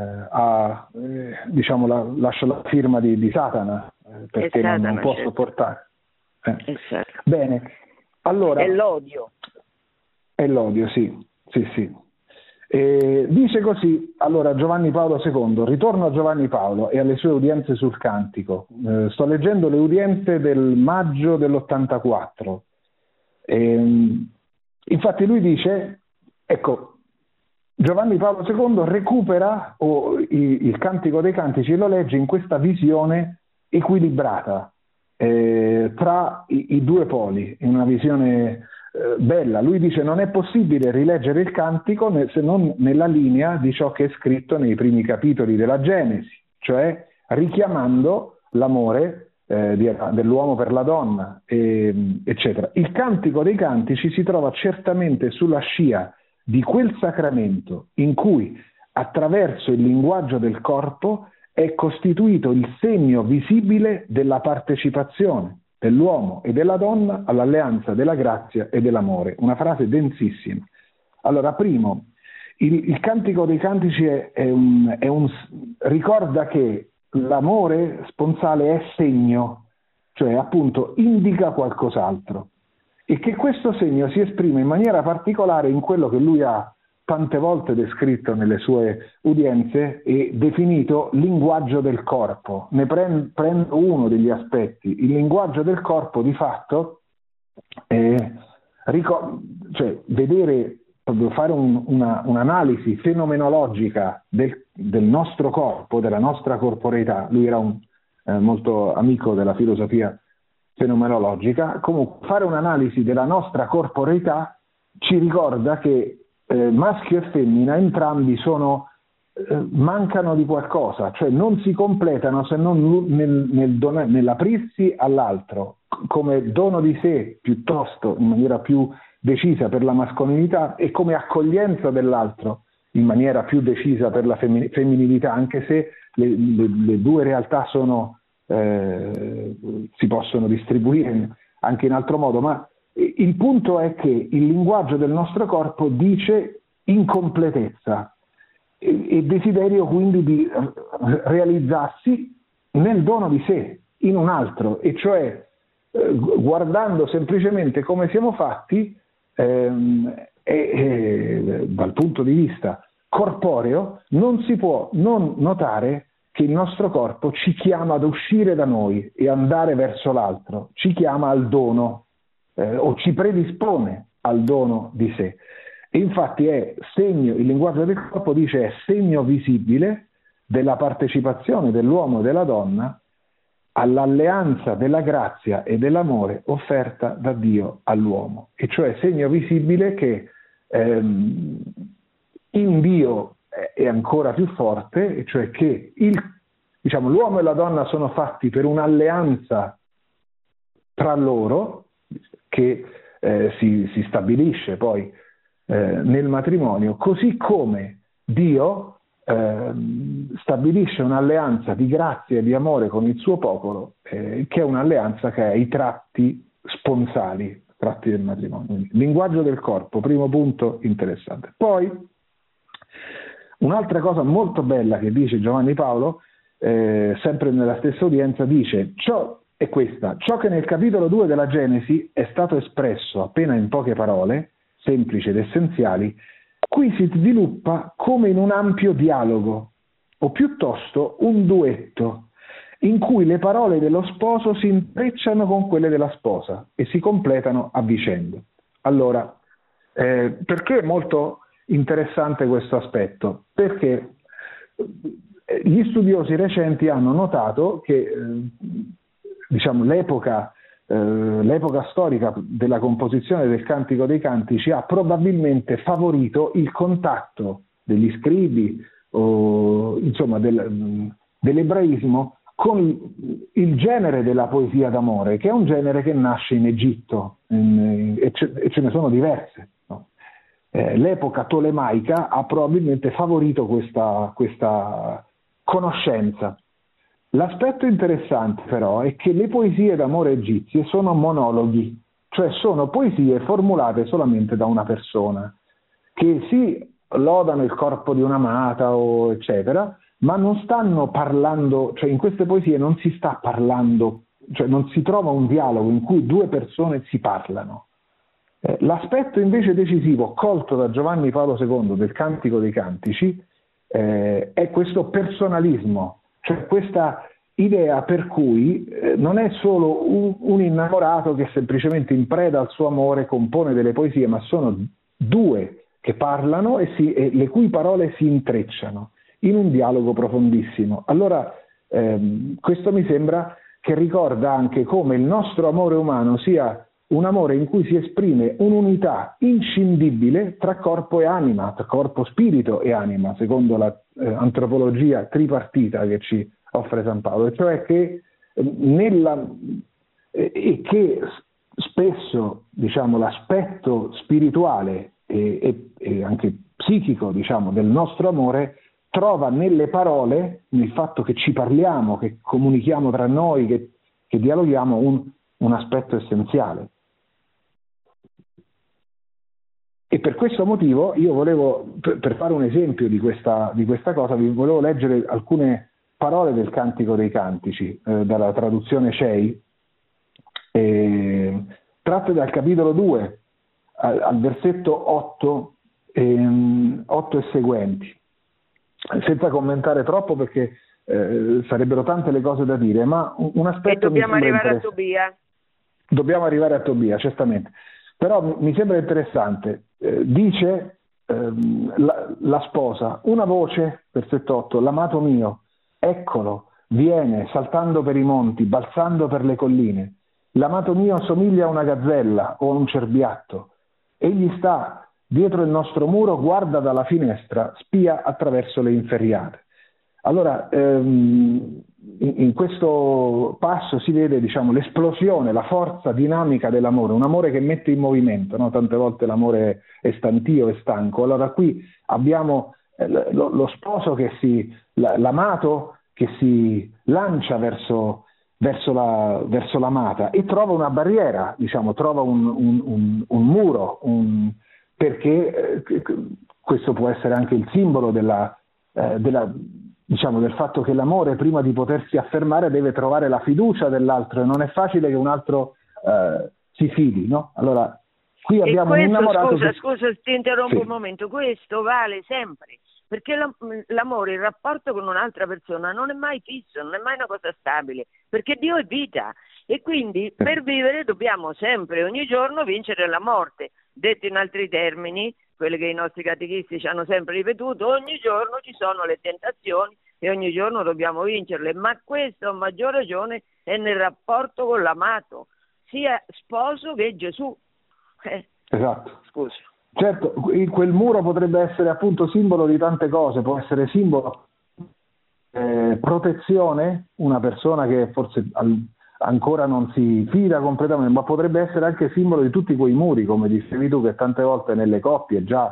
lascia la firma di Satana, perché non può sopportare. Esatto. Bene, allora... È l'odio. È l'odio, sì. Dice così, allora, Giovanni Paolo II, ritorno a Giovanni Paolo e alle sue udienze sul cantico. Sto leggendo le udienze del maggio dell'84. Infatti lui dice, ecco, Giovanni Paolo II recupera il Cantico dei Cantici e lo legge in questa visione equilibrata tra i due poli, in una visione bella. Lui dice: non è possibile rileggere il Cantico se non nella linea di ciò che è scritto nei primi capitoli della Genesi, cioè richiamando l'amore dell'uomo per la donna, eccetera. Il Cantico dei Cantici si trova certamente sulla scia di quel sacramento in cui, attraverso il linguaggio del corpo, è costituito il segno visibile della partecipazione dell'uomo e della donna all'alleanza della grazia e dell'amore. Una frase densissima. Allora, primo, il Cantico dei Cantici ricorda che l'amore sponsale è segno, cioè appunto indica qualcos'altro, e che questo segno si esprime in maniera particolare in quello che lui ha tante volte descritto nelle sue udienze e definito linguaggio del corpo. Ne prendo uno degli aspetti. Il linguaggio del corpo, di fatto, cioè vedere, proprio fare un'analisi fenomenologica del nostro corpo, della nostra corporeità. Lui era molto amico della filosofia fenomenologica. Comunque, fare un'analisi della nostra corporeità ci ricorda che maschio e femmina entrambi mancano di qualcosa, cioè non si completano se non nell'aprirsi all'altro come dono di sé, piuttosto in maniera più decisa per la mascolinità, e come accoglienza dell'altro in maniera più decisa per la femminilità, anche se le due realtà si possono distribuire anche in altro modo. Ma il punto è che il linguaggio del nostro corpo dice incompletezza e desiderio quindi di realizzarsi nel dono di sé, in un altro, e cioè guardando semplicemente come siamo fatti dal punto di vista corporeo, non si può non notare che il nostro corpo ci chiama ad uscire da noi e andare verso l'altro, ci chiama al dono, o ci predispone al dono di sé. E infatti il linguaggio del corpo dice è segno visibile della partecipazione dell'uomo e della donna all'alleanza della grazia e dell'amore offerta da Dio all'uomo, e cioè segno visibile che in Dio è ancora più forte, e cioè che l'uomo e la donna sono fatti per un'alleanza tra loro che si stabilisce poi nel matrimonio, così come Dio stabilisce un'alleanza di grazia e di amore con il suo popolo, che è un'alleanza che ha i tratti sponsali, tratti del matrimonio. Linguaggio del corpo, primo punto interessante. Poi un'altra cosa molto bella che dice Giovanni Paolo, sempre nella stessa udienza, dice: ciò che nel capitolo 2 della Genesi è stato espresso appena in poche parole, semplici ed essenziali, qui si sviluppa come in un ampio dialogo, o piuttosto un duetto, in cui le parole dello sposo si intrecciano con quelle della sposa e si completano a vicenda. Allora, perché è molto interessante questo aspetto? Perché gli studiosi recenti hanno notato che l'epoca storica della composizione del Cantico dei Cantici ha probabilmente favorito il contatto degli scribi o insomma dell'ebraismo con il genere della poesia d'amore, che è un genere che nasce in Egitto e ce ne sono diverse, no? L'epoca tolemaica ha probabilmente favorito questa conoscenza. L'aspetto interessante però è che le poesie d'amore egizie sono monologhi, cioè sono poesie formulate solamente da una persona, che si lodano il corpo di un'amata o eccetera, ma non stanno parlando, cioè in queste poesie non si sta parlando, cioè non si trova un dialogo in cui due persone si parlano. L'aspetto invece decisivo colto da Giovanni Paolo II del Cantico dei Cantici è questo personalismo, cioè questa idea per cui non è solo un innamorato che semplicemente in preda al suo amore compone delle poesie, ma sono due che parlano e le cui parole si intrecciano in un dialogo profondissimo. Allora questo mi sembra che ricorda anche come il nostro amore umano sia un amore in cui si esprime un'unità inscindibile tra corpo e anima, tra corpo, spirito e anima, secondo la antropologia tripartita che ci offre San Paolo, e cioè che che spesso, diciamo, l'aspetto spirituale e anche psichico, diciamo, del nostro amore trova nelle parole, nel fatto che ci parliamo, che comunichiamo tra noi, che dialoghiamo, un aspetto essenziale. E per questo motivo io volevo, per fare un esempio di questa cosa, vi volevo leggere alcune parole del Cantico dei Cantici, dalla traduzione CEI, tratte dal capitolo 2, al versetto 8 e seguenti. Senza commentare troppo perché sarebbero tante le cose da dire, ma un aspetto... E dobbiamo arrivare a Tobia. Dobbiamo arrivare a Tobia, certamente. Però mi sembra interessante. Dice la sposa, una voce, versetto 8, l'amato mio, eccolo, viene saltando per i monti, balzando per le colline. L'amato mio somiglia a una gazzella o a un cerbiatto. Egli sta dietro il nostro muro, guarda dalla finestra, spia attraverso le inferriate. Allora, in questo passo si vede, diciamo, l'esplosione, la forza dinamica dell'amore, un amore che mette in movimento, no? Tante volte l'amore è stantio, è stanco. Allora qui abbiamo lo sposo l'amato che si lancia verso l'amata e trova una barriera, diciamo, trova un muro, perché questo può essere anche il simbolo diciamo, del fatto che l'amore, prima di potersi affermare, deve trovare la fiducia dell'altro, e non è facile che un altro si fidi, no? Allora, qui abbiamo un innamorato... Scusa, ti interrompo sì. Un momento. Questo vale sempre, perché l'amore, il rapporto con un'altra persona non è mai fisso, non è mai una cosa stabile, perché Dio è vita, e quindi per vivere dobbiamo sempre, ogni giorno, vincere la morte. Detto in altri termini, quelli che i nostri catechisti ci hanno sempre ripetuto, ogni giorno ci sono le tentazioni e ogni giorno dobbiamo vincerle, ma questo a maggior ragione è nel rapporto con l'amato, sia sposo che Gesù. Esatto. Scusa. Certo, quel muro potrebbe essere appunto simbolo di tante cose, può essere simbolo protezione, una persona che forse ancora non si fida completamente, ma potrebbe essere anche simbolo di tutti quei muri, come dicevi tu, che tante volte nelle coppie già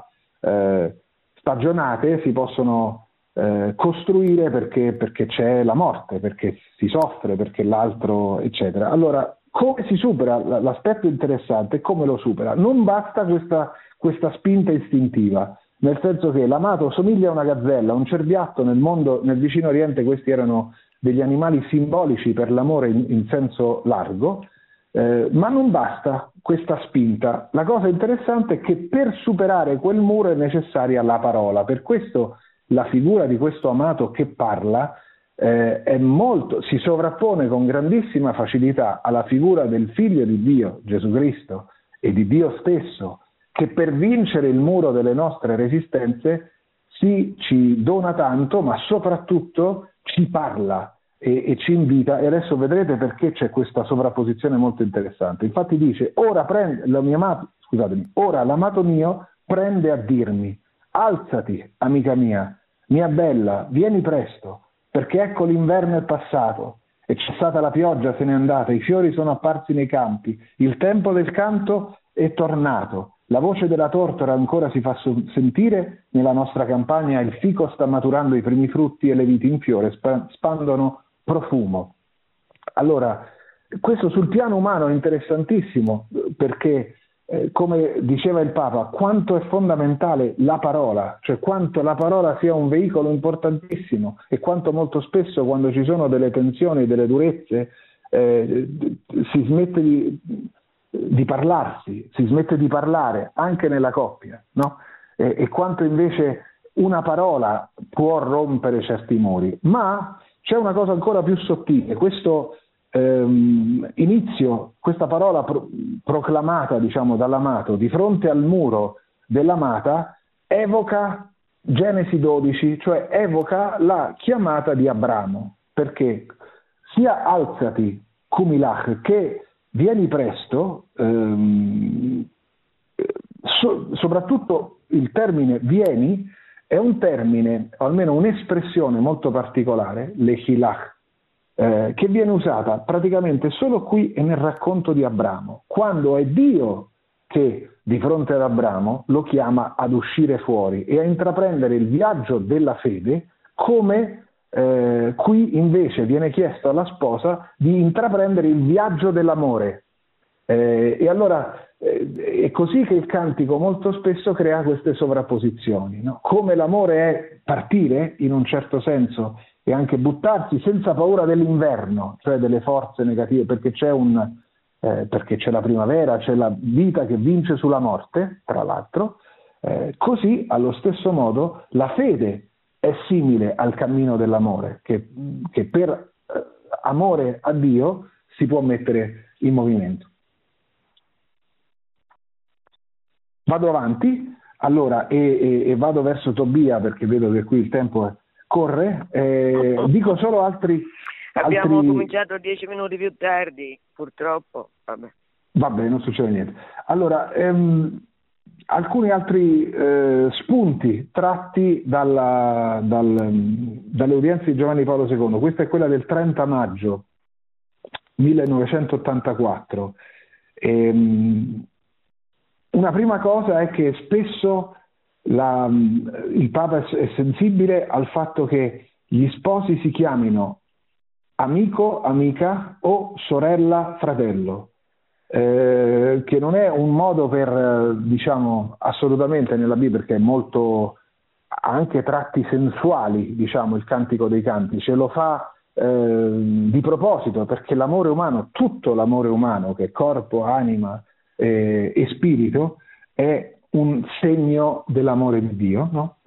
stagionate si possono costruire perché c'è la morte, perché si soffre, perché l'altro, eccetera. Allora, come si supera? L'aspetto interessante è come lo supera. Non basta questa spinta istintiva, nel senso che l'amato somiglia a una gazzella, un cerbiatto. Nel vicino Oriente questi erano degli animali simbolici per l'amore in senso largo, ma non basta questa spinta. La cosa interessante è che per superare quel muro è necessaria la parola. Per questo la figura di questo amato che parla si sovrappone con grandissima facilità alla figura del Figlio di Dio, Gesù Cristo, e di Dio stesso, che per vincere il muro delle nostre resistenze ci dona tanto, ma soprattutto ci parla e ci invita, e adesso vedrete perché c'è questa sovrapposizione molto interessante. Infatti dice, ora l'amato mio prende a dirmi, alzati, amica mia bella, vieni presto, perché ecco l'inverno è passato, è cessata la pioggia, se n'è andata, i fiori sono apparsi nei campi, il tempo del canto è tornato, la voce della tortora ancora si fa sentire nella nostra campagna, il fico sta maturando i primi frutti e le viti in fiore spandono profumo. Allora, questo sul piano umano è interessantissimo, perché come diceva il Papa, quanto è fondamentale la parola, cioè quanto la parola sia un veicolo importantissimo, e quanto molto spesso quando ci sono delle tensioni, delle durezze, si smette di parlarsi, si smette di parlare anche nella coppia, no? E quanto invece una parola può rompere certi muri. Ma c'è una cosa ancora più sottile, questo inizio, questa parola proclamata, diciamo, dall'amato di fronte al muro dell'amata evoca Genesi 12, cioè evoca la chiamata di Abramo, perché sia alzati cumilach che vieni presto, soprattutto il termine vieni è un termine, o almeno un'espressione molto particolare, lechilach, che viene usata praticamente solo qui e nel racconto di Abramo, quando è Dio che di fronte ad Abramo lo chiama ad uscire fuori e a intraprendere il viaggio della fede, come qui invece viene chiesto alla sposa di intraprendere il viaggio dell'amore. E allora è così che il cantico molto spesso crea queste sovrapposizioni, no? Come l'amore è partire in un certo senso e anche buttarsi senza paura dell'inverno, cioè delle forze negative, perché c'è la primavera, c'è la vita che vince sulla morte, tra l'altro, così allo stesso modo la fede è simile al cammino dell'amore, che per amore a Dio si può mettere in movimento. Vado avanti, allora, e vado verso Tobia perché vedo che qui il tempo corre. Dico solo altri... Abbiamo cominciato 10 minuti più tardi, purtroppo. Vabbè, non succede niente. Allora, alcuni altri spunti tratti dalle udienze di Giovanni Paolo II. Questa è quella del 30 maggio 1984. Una prima cosa è che spesso il Papa è sensibile al fatto che gli sposi si chiamino amico, amica o sorella, fratello, che non è un modo per, diciamo, assolutamente nella Bibbia, perché è molto, anche tratti sensuali, diciamo, il Cantico dei Canti, ce lo fa di proposito, perché l'amore umano, tutto l'amore umano, che è corpo, anima e spirito, è un segno dell'amore di Dio, no?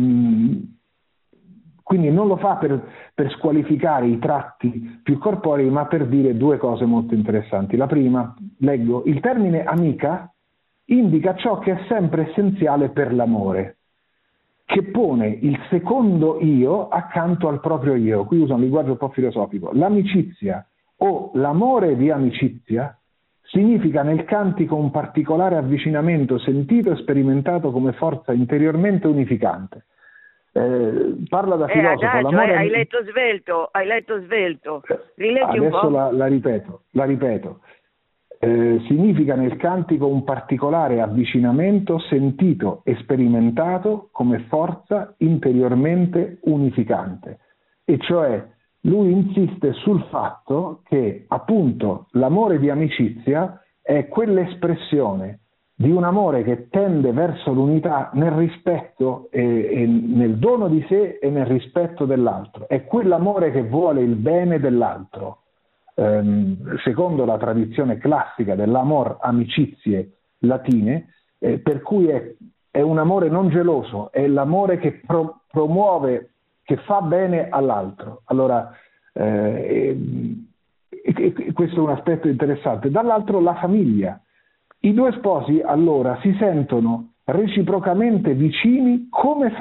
Quindi non lo fa per squalificare i tratti più corporei, ma per dire due cose molto interessanti. La prima, leggo, il termine amica indica ciò che è sempre essenziale per l'amore, che pone il secondo io accanto al proprio io. Qui uso un linguaggio un po' filosofico. L'amicizia o l'amore di amicizia significa nel cantico un particolare avvicinamento sentito e sperimentato come forza interiormente unificante. Parla da filosofo. L'amore... Hai letto svelto. Rileggi un po'. Adesso la ripeto. Significa nel cantico un particolare avvicinamento sentito e sperimentato come forza interiormente unificante. E cioè lui insiste sul fatto che appunto l'amore di amicizia è quell'espressione di un amore che tende verso l'unità nel rispetto e nel dono di sé e nel rispetto dell'altro. È quell'amore che vuole il bene dell'altro, secondo la tradizione classica dell'amor amicizie latine, per cui è un amore non geloso, è l'amore che promuove, che fa bene all'altro. Allora, questo è un aspetto interessante. Dall'altro la famiglia. I due sposi allora si sentono reciprocamente vicini come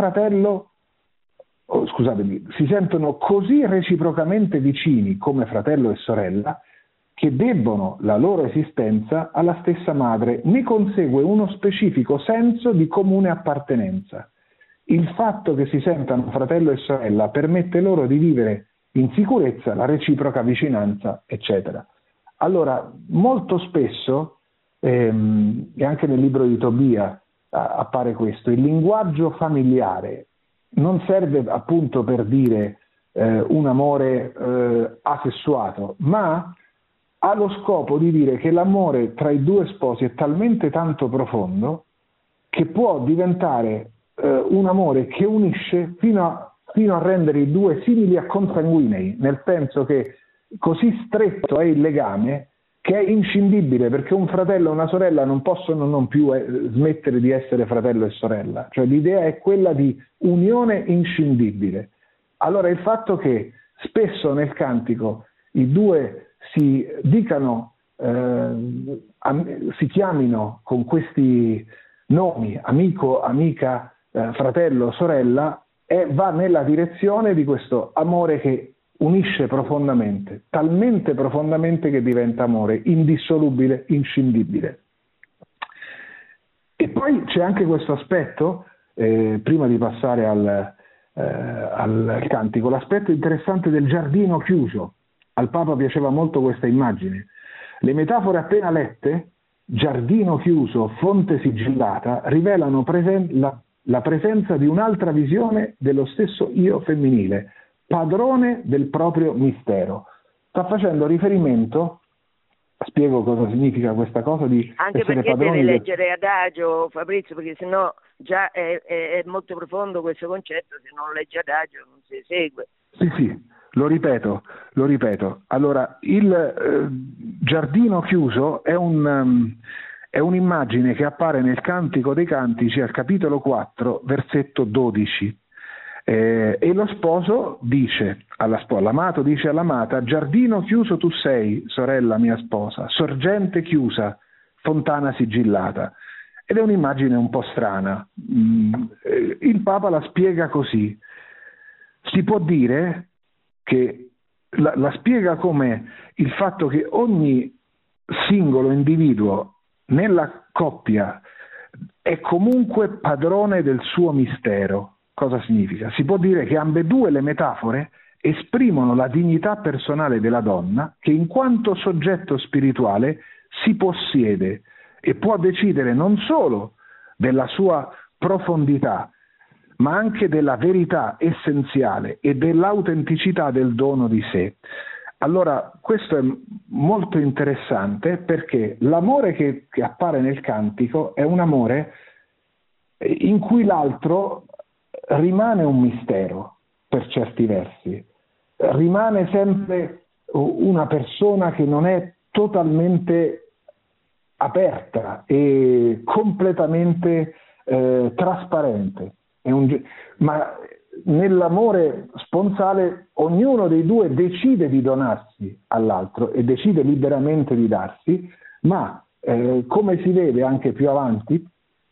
si sentono così reciprocamente vicini come fratello e sorella che debbono la loro esistenza alla stessa madre. Ne consegue uno specifico senso di comune appartenenza. Il fatto che si sentano fratello e sorella permette loro di vivere in sicurezza la reciproca vicinanza, eccetera. Allora, molto spesso, e anche nel libro di Tobia appare questo, il linguaggio familiare non serve appunto per dire un amore asessuato, ma ha lo scopo di dire che l'amore tra i due sposi è talmente tanto profondo che può diventare un amore che unisce fino a rendere i due simili a consanguinei, nel senso che così stretto è il legame che è inscindibile, perché un fratello e una sorella non possono non più smettere di essere fratello e sorella, cioè l'idea è quella di unione inscindibile. Allora il fatto che spesso nel cantico i due si dicano, si chiamino con questi nomi, amico, amica fratello, sorella, va nella direzione di questo amore che unisce profondamente, talmente profondamente che diventa amore, indissolubile, inscindibile. E poi c'è anche questo aspetto, prima di passare al cantico, l'aspetto interessante del giardino chiuso. Al Papa piaceva molto questa immagine. Le metafore appena lette, giardino chiuso, fonte sigillata, rivelano la presenza di un'altra visione dello stesso io femminile, padrone del proprio mistero. Sta facendo riferimento, spiego cosa significa questa cosa di anche essere perché padroni devi leggere adagio, Fabrizio, perché sennò già è molto profondo questo concetto, se non leggi adagio non si segue. Sì, lo ripeto. Allora, il giardino chiuso è un'immagine che appare nel Cantico dei Cantici al capitolo 4, versetto 12. E lo sposo dice l'amato dice all'amata: giardino chiuso tu sei, sorella mia sposa, sorgente chiusa, fontana sigillata. Ed è un'immagine un po' strana. Il Papa la spiega così. Si può dire che la spiega come il fatto che ogni singolo individuo nella coppia è comunque padrone del suo mistero. Cosa significa? Si può dire che ambedue le metafore esprimono la dignità personale della donna che in quanto soggetto spirituale si possiede e può decidere non solo della sua profondità, ma anche della verità essenziale e dell'autenticità del dono di sé. Allora, questo è molto interessante perché l'amore che appare nel cantico è un amore in cui l'altro rimane un mistero per certi versi, rimane sempre una persona che non è totalmente aperta e completamente trasparente. Ma nell'amore sponsale ognuno dei due decide di donarsi all'altro e decide liberamente di darsi, ma come si vede anche più avanti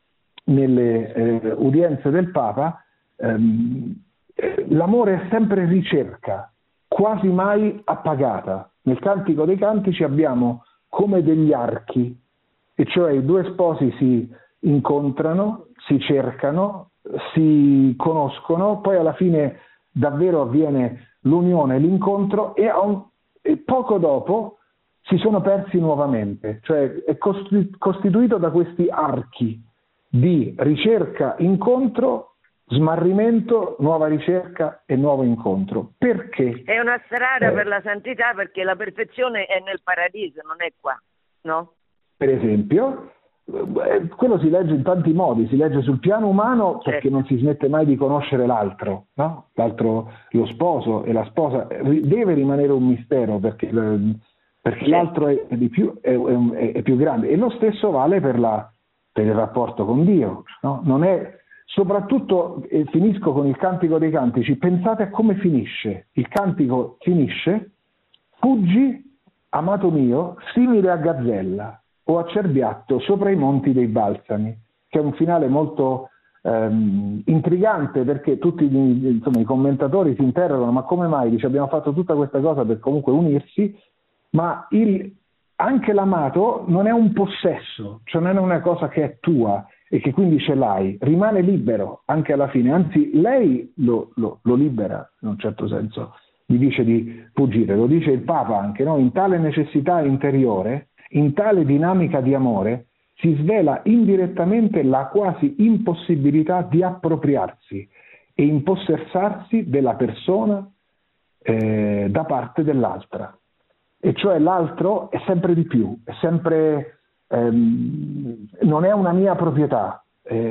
nelle udienze del Papa, l'amore è sempre ricerca, quasi mai appagata. Nel Cantico dei Cantici abbiamo come degli archi, e cioè i due sposi si incontrano, si cercano, si conoscono, poi alla fine davvero avviene l'unione, l'incontro e poco dopo si sono persi nuovamente, cioè è costituito da questi archi di ricerca, incontro, smarrimento, nuova ricerca e nuovo incontro. Perché? È una strada per la santità, perché la perfezione è nel paradiso, non è qua, no? Per esempio, quello si legge in tanti modi, si legge sul piano umano perché non si smette mai di conoscere l'altro, no? L'altro, lo sposo e la sposa, deve rimanere un mistero perché l'altro è più grande, e lo stesso vale per il rapporto con Dio, no? Non è, soprattutto, finisco con il Cantico dei Cantici, pensate a come finisce. Il cantico finisce: fuggi, amato mio, simile a gazzella o a cerbiatto sopra i monti dei balsami, che è un finale molto intrigante, perché tutti i commentatori si interrogano: ma come mai? Dice, abbiamo fatto tutta questa cosa per comunque unirsi, ma anche l'amato non è un possesso, cioè non è una cosa che è tua e che quindi ce l'hai, rimane libero anche alla fine, anzi lei lo libera in un certo senso, gli dice di fuggire, lo dice il Papa anche, no? In tale necessità interiore, in tale dinamica di amore, si svela indirettamente la quasi impossibilità di appropriarsi e impossessarsi della persona da parte dell'altra. E cioè l'altro è sempre di più, è sempre, non è una mia proprietà,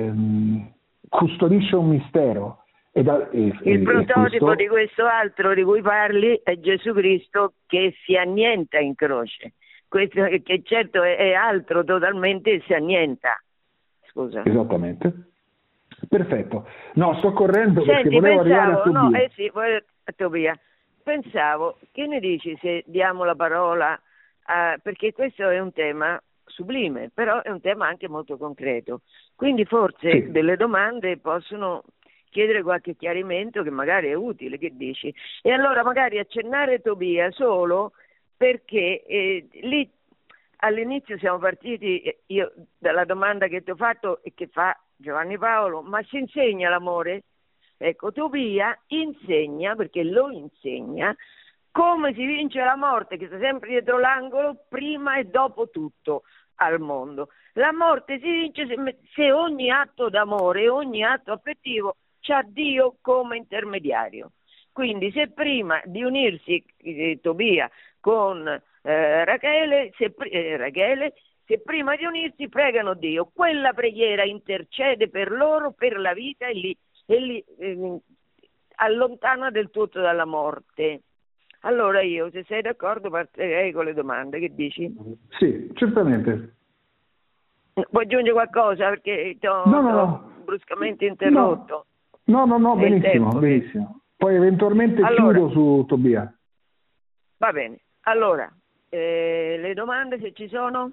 custodisce un mistero. Il prototipo di questo altro di cui parli è Gesù Cristo, che si annienta in croce. Questo che certo è altro totalmente, e si annienta. Scusa. Esattamente. Perfetto. No, sto correndo. Senti, perché volevo arrivare a Tobia. No, sì, a Tobia. Pensavo, che ne dici se diamo la parola perché questo è un tema sublime, però è un tema anche molto concreto. Quindi forse delle domande possono chiedere qualche chiarimento che magari è utile, che dici? E allora magari accennare Tobia solo perché lì all'inizio siamo partiti, io dalla domanda che ti ho fatto e che fa Giovanni Paolo, ma si insegna l'amore? Ecco, Tobia insegna, perché lo insegna, come si vince la morte, che sta sempre dietro l'angolo, prima e dopo tutto al mondo. La morte si vince se ogni atto d'amore, ogni atto affettivo c'ha Dio come intermediario. Quindi se prima di unirsi Tobia con Rachele, se prima di unirsi pregano Dio, quella preghiera intercede per loro, per la vita e li allontana del tutto dalla morte. Allora io, se sei d'accordo, partirei con le domande, che dici? Sì, certamente. Vuoi aggiungere qualcosa? Perché ti ho bruscamente interrotto. No, benissimo. Poi eventualmente chiudo su Tobia. Va bene. Allora, le domande se ci sono?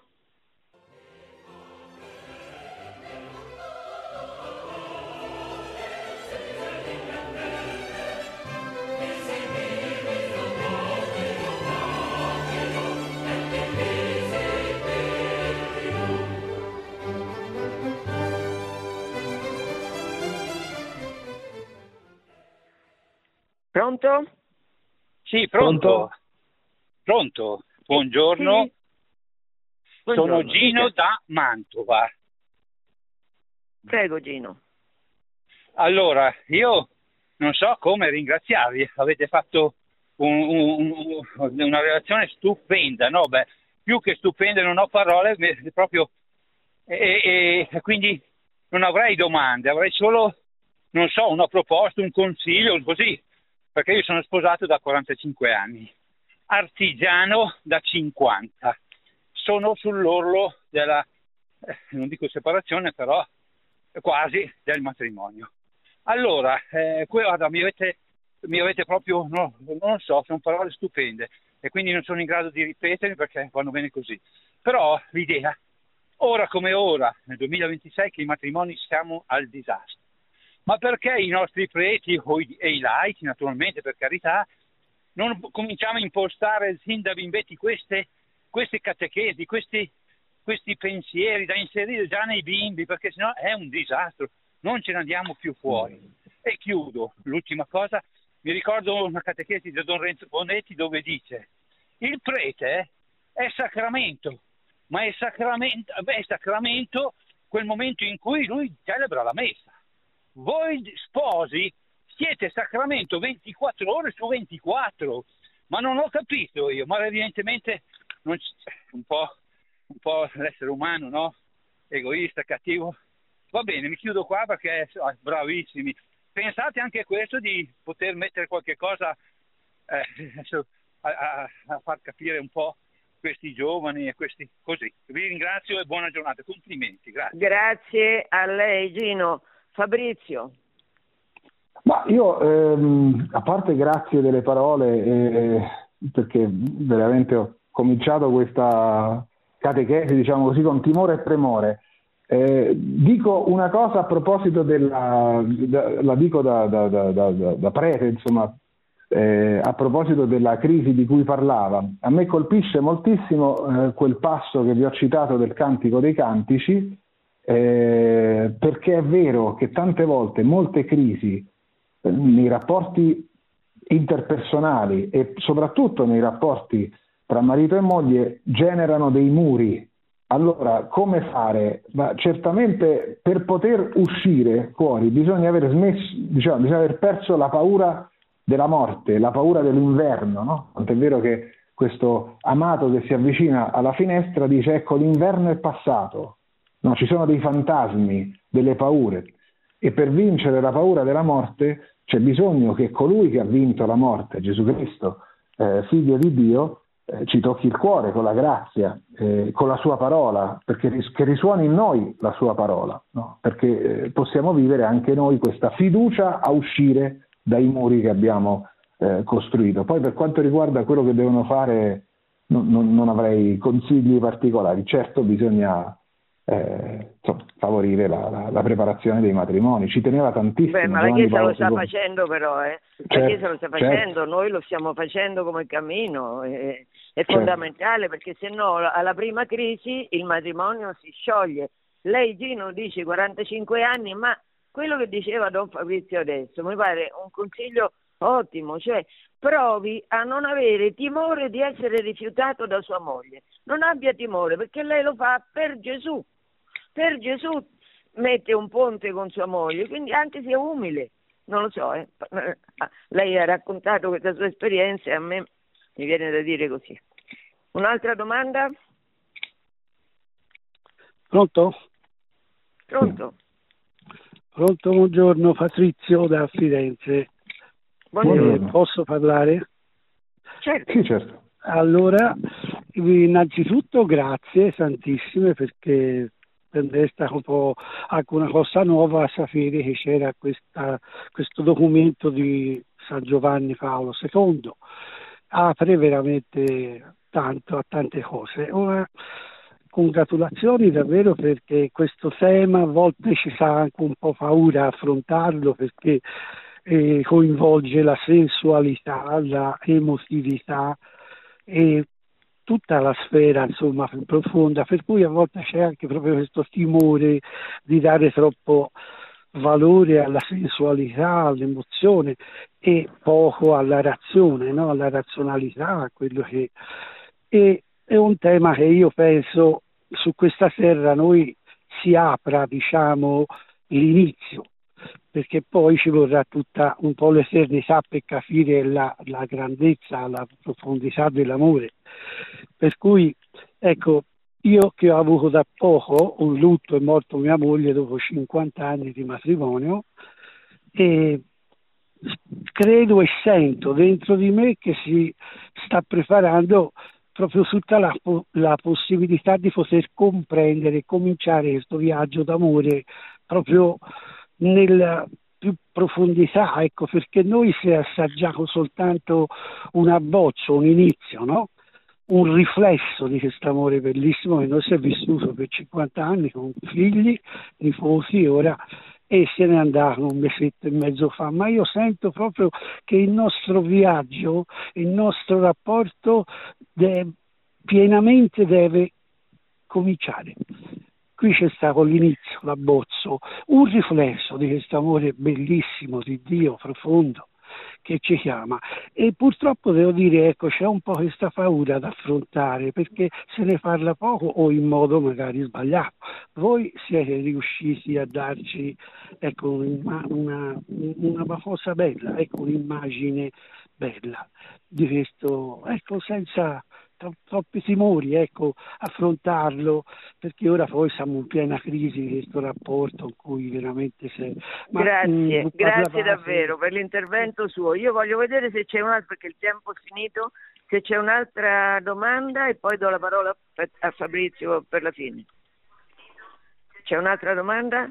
Pronto? Sì, pronto. Buongiorno. Sì. Sono Gino da Mantova. Prego Gino. Allora, io non so come ringraziarvi, avete fatto una relazione stupenda, no? Beh, più che stupenda, non ho parole, proprio, e quindi non avrei domande, avrei solo, non so, una proposta, un consiglio, così, perché io sono sposato da 45 anni, artigiano da 50, sono sull'orlo della, non dico separazione, però quasi del matrimonio. Allora, guarda, mi avete proprio, no, non so, sono parole stupende e quindi non sono in grado di ripetermi perché vanno bene così. Però l'idea, ora come ora, nel 2026, che i matrimoni siamo al disastro. Ma perché i nostri preti e i laici, naturalmente, per carità, non cominciamo a impostare sin da bimbetti queste catechesi, questi pensieri da inserire già nei bimbi, perché sennò è un disastro, non ce ne andiamo più fuori. E chiudo, l'ultima cosa, mi ricordo una catechesi di Don Renzo Bonetti dove dice: il prete è sacramento, ma è sacramento quel momento in cui lui celebra la messa. Voi sposi siete sacramento 24 ore su 24, ma non ho capito io, ma evidentemente non un po' l'essere umano, no? Egoista, cattivo. Va bene, mi chiudo qua perché bravissimi. Pensate anche a questo, di poter mettere qualche cosa a far capire un po' questi giovani e questi così. Vi ringrazio e buona giornata, complimenti, grazie. Grazie a lei Gino. Fabrizio. Ma io, a parte grazie delle parole, perché veramente ho cominciato questa catechesi, diciamo così, con timore e premore. Dico una cosa a proposito la dico da prete, insomma, a proposito della crisi di cui parlava. A me colpisce moltissimo quel passo che vi ho citato del Cantico dei Cantici, perché è vero che tante volte molte crisi nei rapporti interpersonali e soprattutto nei rapporti tra marito e moglie generano dei muri. Allora, come fare? Ma certamente per poter uscire fuori bisogna aver bisogna aver perso la paura della morte, la paura dell'inverno, no? Tant'è vero che questo amato che si avvicina alla finestra dice: ecco, l'inverno è passato. No, ci sono dei fantasmi, delle paure, e per vincere la paura della morte c'è bisogno che colui che ha vinto la morte, Gesù Cristo, figlio di Dio, ci tocchi il cuore con la grazia, con la sua parola, perché che risuoni in noi la sua parola, no? Perché possiamo vivere anche noi questa fiducia a uscire dai muri che abbiamo costruito. Poi per quanto riguarda quello che devono fare non avrei consigli particolari. Certo bisogna favorire la preparazione dei matrimoni. Ci teneva tantissimo. Beh, ma la Chiesa lo sta facendo però, La Chiesa lo sta facendo, certo. Noi lo stiamo facendo come cammino, è fondamentale, perché se no alla prima crisi il matrimonio si scioglie. Lei, Gino, dice 45 anni, ma quello che diceva Don Fabrizio adesso mi pare un consiglio ottimo, cioè provi a non avere timore di essere rifiutato da sua moglie, non abbia timore, perché lei lo fa per Gesù mette un ponte con sua moglie, quindi anche sia umile, non lo so, lei ha raccontato questa sua esperienza e a me mi viene da dire così. Un'altra domanda? Pronto? Pronto, buongiorno, Patrizio da Firenze. buongiorno. Posso parlare? Certo. Sì, certo. Allora, innanzitutto grazie tantissime, perché per me è stato un po' anche una cosa nuova sapere che c'era questo documento di San Giovanni Paolo II. Apre veramente tanto a tante cose. Ora, congratulazioni davvero, perché questo tema a volte ci fa anche un po' paura affrontarlo, perché coinvolge la sensualità, la emotività e tutta la sfera, insomma, più profonda, per cui a volte c'è anche proprio questo timore di dare troppo valore alla sensualità, all'emozione e poco alla razione, no? Alla razionalità, a quello che è un tema che io penso su questa terra noi si apra, diciamo, l'inizio, perché poi ci vorrà tutta un po' l'eternità per capire la grandezza, la profondità dell'amore. Per cui, ecco, io che ho avuto da poco un lutto, è morto mia moglie dopo 50 anni di matrimonio, e credo e sento dentro di me che si sta preparando proprio tutta la possibilità di poter comprendere e cominciare questo viaggio d'amore proprio nella più profondità, ecco, perché noi si è assaggiato soltanto un abbozzo, un inizio, no? Un riflesso di questo amore bellissimo che noi si è vissuto per 50 anni con figli, nipoti ora, e se n'è andato un mesetto e mezzo fa, ma io sento proprio che il nostro viaggio, il nostro rapporto pienamente deve cominciare. Qui c'è stato l'inizio, l'abbozzo, un riflesso di questo amore bellissimo di Dio, profondo, che ci chiama. E purtroppo devo dire, ecco, c'è un po' questa paura da affrontare, perché se ne parla poco o in modo magari sbagliato. Voi siete riusciti a darci, ecco, una cosa bella, ecco, un'immagine bella di questo, ecco, senza troppi timori, ecco, affrontarlo, perché ora poi siamo in piena crisi di questo rapporto in cui veramente grazie davvero per l'intervento suo. Io voglio vedere se c'è un'altra, perché il tempo è finito, se c'è un'altra domanda e poi do la parola a Fabrizio per la fine. C'è un'altra domanda?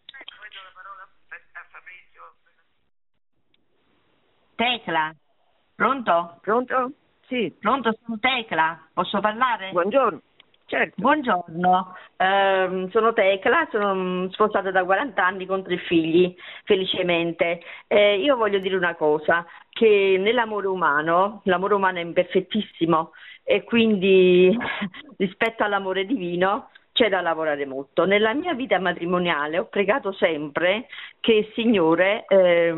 Tecla, pronto? Pronto? Sì. Pronto, sono Tecla, posso parlare? Buongiorno. Certo. Buongiorno, sono Tecla, sono sposata da 40 anni con 3 figli, felicemente. Io voglio dire una cosa, che nell'amore umano, l'amore umano è imperfettissimo e quindi rispetto all'amore divino c'è da lavorare molto. Nella mia vita matrimoniale ho pregato sempre che il Signore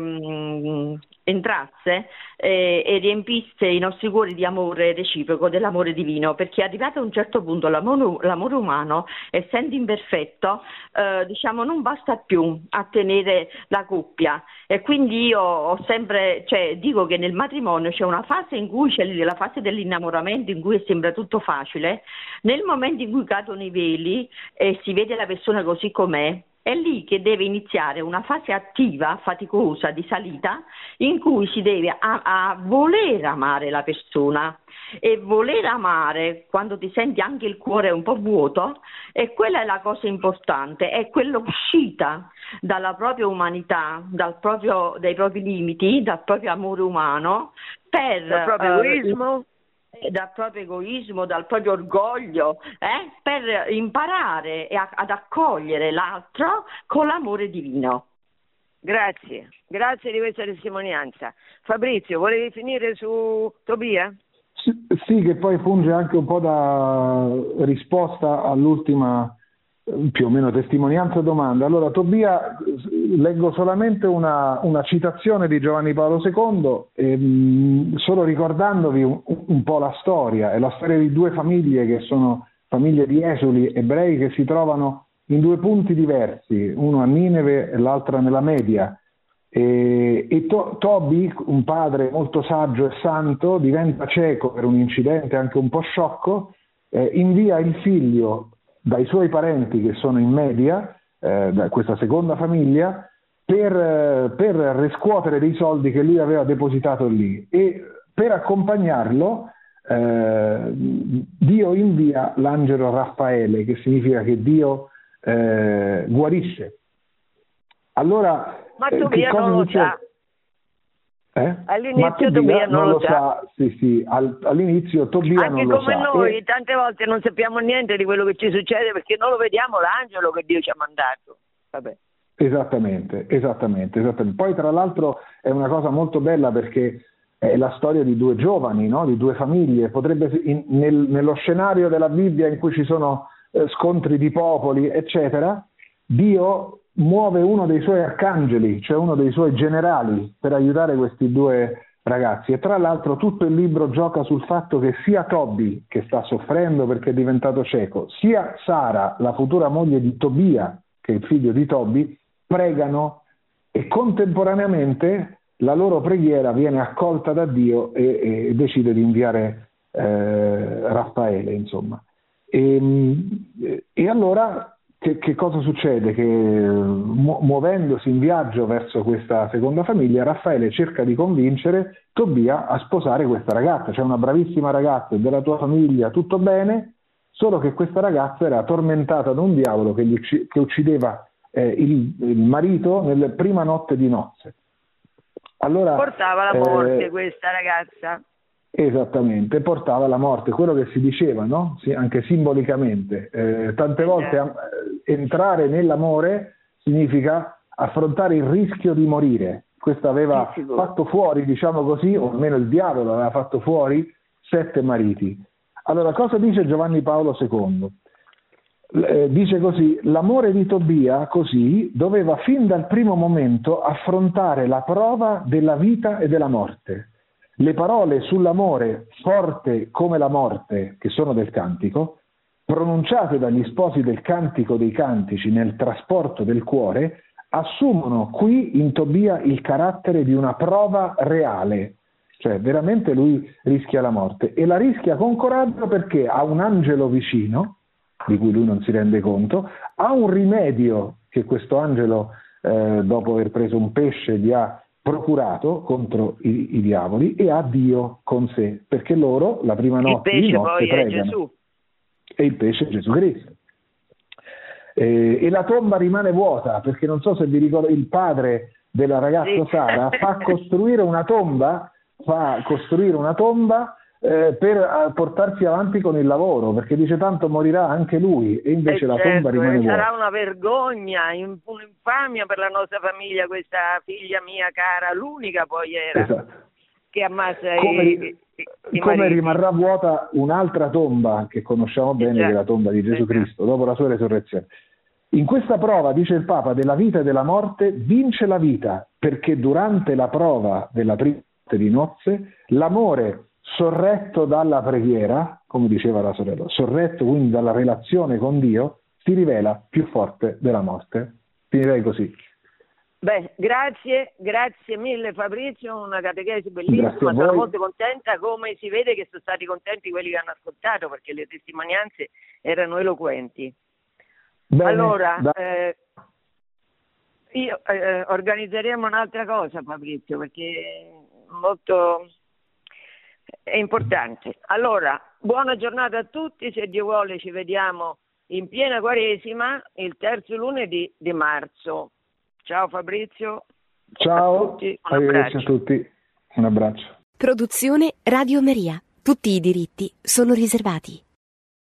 entrasse e riempisse i nostri cuori di amore reciproco, dell'amore divino, perché arrivato a un certo punto l'amore umano, essendo imperfetto, diciamo non basta più a tenere la coppia, e quindi io ho sempre, dico che nel matrimonio c'è una fase in cui c'è la fase dell'innamoramento, in cui sembra tutto facile. Nel momento in cui cadono i veli e si vede la persona così com'è, è lì che deve iniziare una fase attiva, faticosa, di salita, in cui si deve a voler amare la persona. E voler amare, quando ti senti anche il cuore un po' vuoto, e quella è la cosa importante, è quella uscita dalla propria umanità, dai propri limiti, dal proprio amore umano, dal proprio egoismo. dal proprio egoismo, dal proprio orgoglio, per imparare ad accogliere l'altro con l'amore divino. Grazie di questa testimonianza. Fabrizio, volevi finire su Tobia? Sì, che poi funge anche un po' da risposta all'ultima più o meno testimonianza domanda. Allora, Tobia, leggo solamente una citazione di Giovanni Paolo II, solo ricordandovi un po' la storia. È la storia di due famiglie che sono famiglie di esuli ebrei che si trovano in due punti diversi, uno a Nineve e l'altra nella Media. Tobi, un padre molto saggio e santo, diventa cieco per un incidente anche un po' sciocco, invia il figlio dai suoi parenti che sono in Media, da questa seconda famiglia, per riscuotere dei soldi che lui aveva depositato lì, e per accompagnarlo Dio invia l'angelo Raffaele, che significa che Dio guarisce. Allora, ma Tobia non lo sa. All'inizio Tobia non lo sa. Sì, all'inizio Tobia anche non lo sa. Anche come noi, tante volte non sappiamo niente di quello che ci succede perché non lo vediamo l'angelo che Dio ci ha mandato. Vabbè. Esattamente. Poi tra l'altro è una cosa molto bella perché è la storia di due giovani, no? Di due famiglie. Potrebbe nello scenario della Bibbia in cui ci sono scontri di popoli, eccetera, Dio muove uno dei suoi arcangeli, cioè uno dei suoi generali, per aiutare questi due ragazzi. E tra l'altro tutto il libro gioca sul fatto che sia Tobi, che sta soffrendo perché è diventato cieco, sia Sara, la futura moglie di Tobia, che è il figlio di Tobi, pregano, e contemporaneamente la loro preghiera viene accolta da Dio e decide di inviare Raffaele, insomma. E allora che cosa succede? Che muovendosi in viaggio verso questa seconda famiglia, Raffaele cerca di convincere Tobia a sposare questa ragazza. C'è una bravissima ragazza della tua famiglia, tutto bene, solo che questa ragazza era tormentata da un diavolo che uccideva il marito nella prima notte di nozze. Allora, portava la morte questa ragazza. Esattamente, portava la morte, quello che si diceva, no? Sì, anche simbolicamente. Tante volte entrare nell'amore significa affrontare il rischio di morire. Questo aveva fatto fuori, diciamo così, o almeno il diavolo aveva fatto fuori 7 mariti. Allora, cosa dice Giovanni Paolo II? Dice così: l'amore di Tobia così doveva fin dal primo momento affrontare la prova della vita e della morte. Le parole sull'amore forte come la morte, che sono del cantico, pronunciate dagli sposi del cantico dei cantici nel trasporto del cuore, assumono qui in Tobia il carattere di una prova reale, cioè veramente lui rischia la morte, e la rischia con coraggio perché ha un angelo vicino, di cui lui non si rende conto, ha un rimedio che questo angelo, dopo aver preso un pesce, gli ha procurato contro i diavoli, e ha Dio con sé, perché loro la prima notte di notte pregano. Gesù. E il pesce è Gesù Cristo. E la tomba rimane vuota, perché non so se vi ricordo, il padre della ragazza Sara fa costruire una tomba per portarsi avanti con il lavoro, perché dice tanto morirà anche lui, e invece la tomba rimane vuota. Sarà una vergogna, un'infamia per la nostra famiglia, questa figlia mia cara, l'unica poi era, esatto, che ammazza come rimarrà vuota un'altra tomba che conosciamo bene, che è la tomba di Gesù Cristo dopo la sua resurrezione. In questa prova, dice il Papa, della vita e della morte, vince la vita, perché durante la prova della prima notte di nozze l'amore, sorretto dalla preghiera, come diceva la sorella, sorretto quindi dalla relazione con Dio, si rivela più forte della morte. Finirei così. Beh, grazie mille Fabrizio, una catechesi bellissima, sono molto contenta, come si vede che sono stati contenti quelli che hanno ascoltato, perché le testimonianze erano eloquenti. Bene, allora, organizzeremo un'altra cosa, Fabrizio, perché è importante. Allora, buona giornata a tutti, se Dio vuole ci vediamo in piena Quaresima il terzo lunedì di marzo. Ciao Fabrizio. Ciao, arrivederci a tutti, un abbraccio. Produzione Radio Maria. Tutti i diritti sono riservati.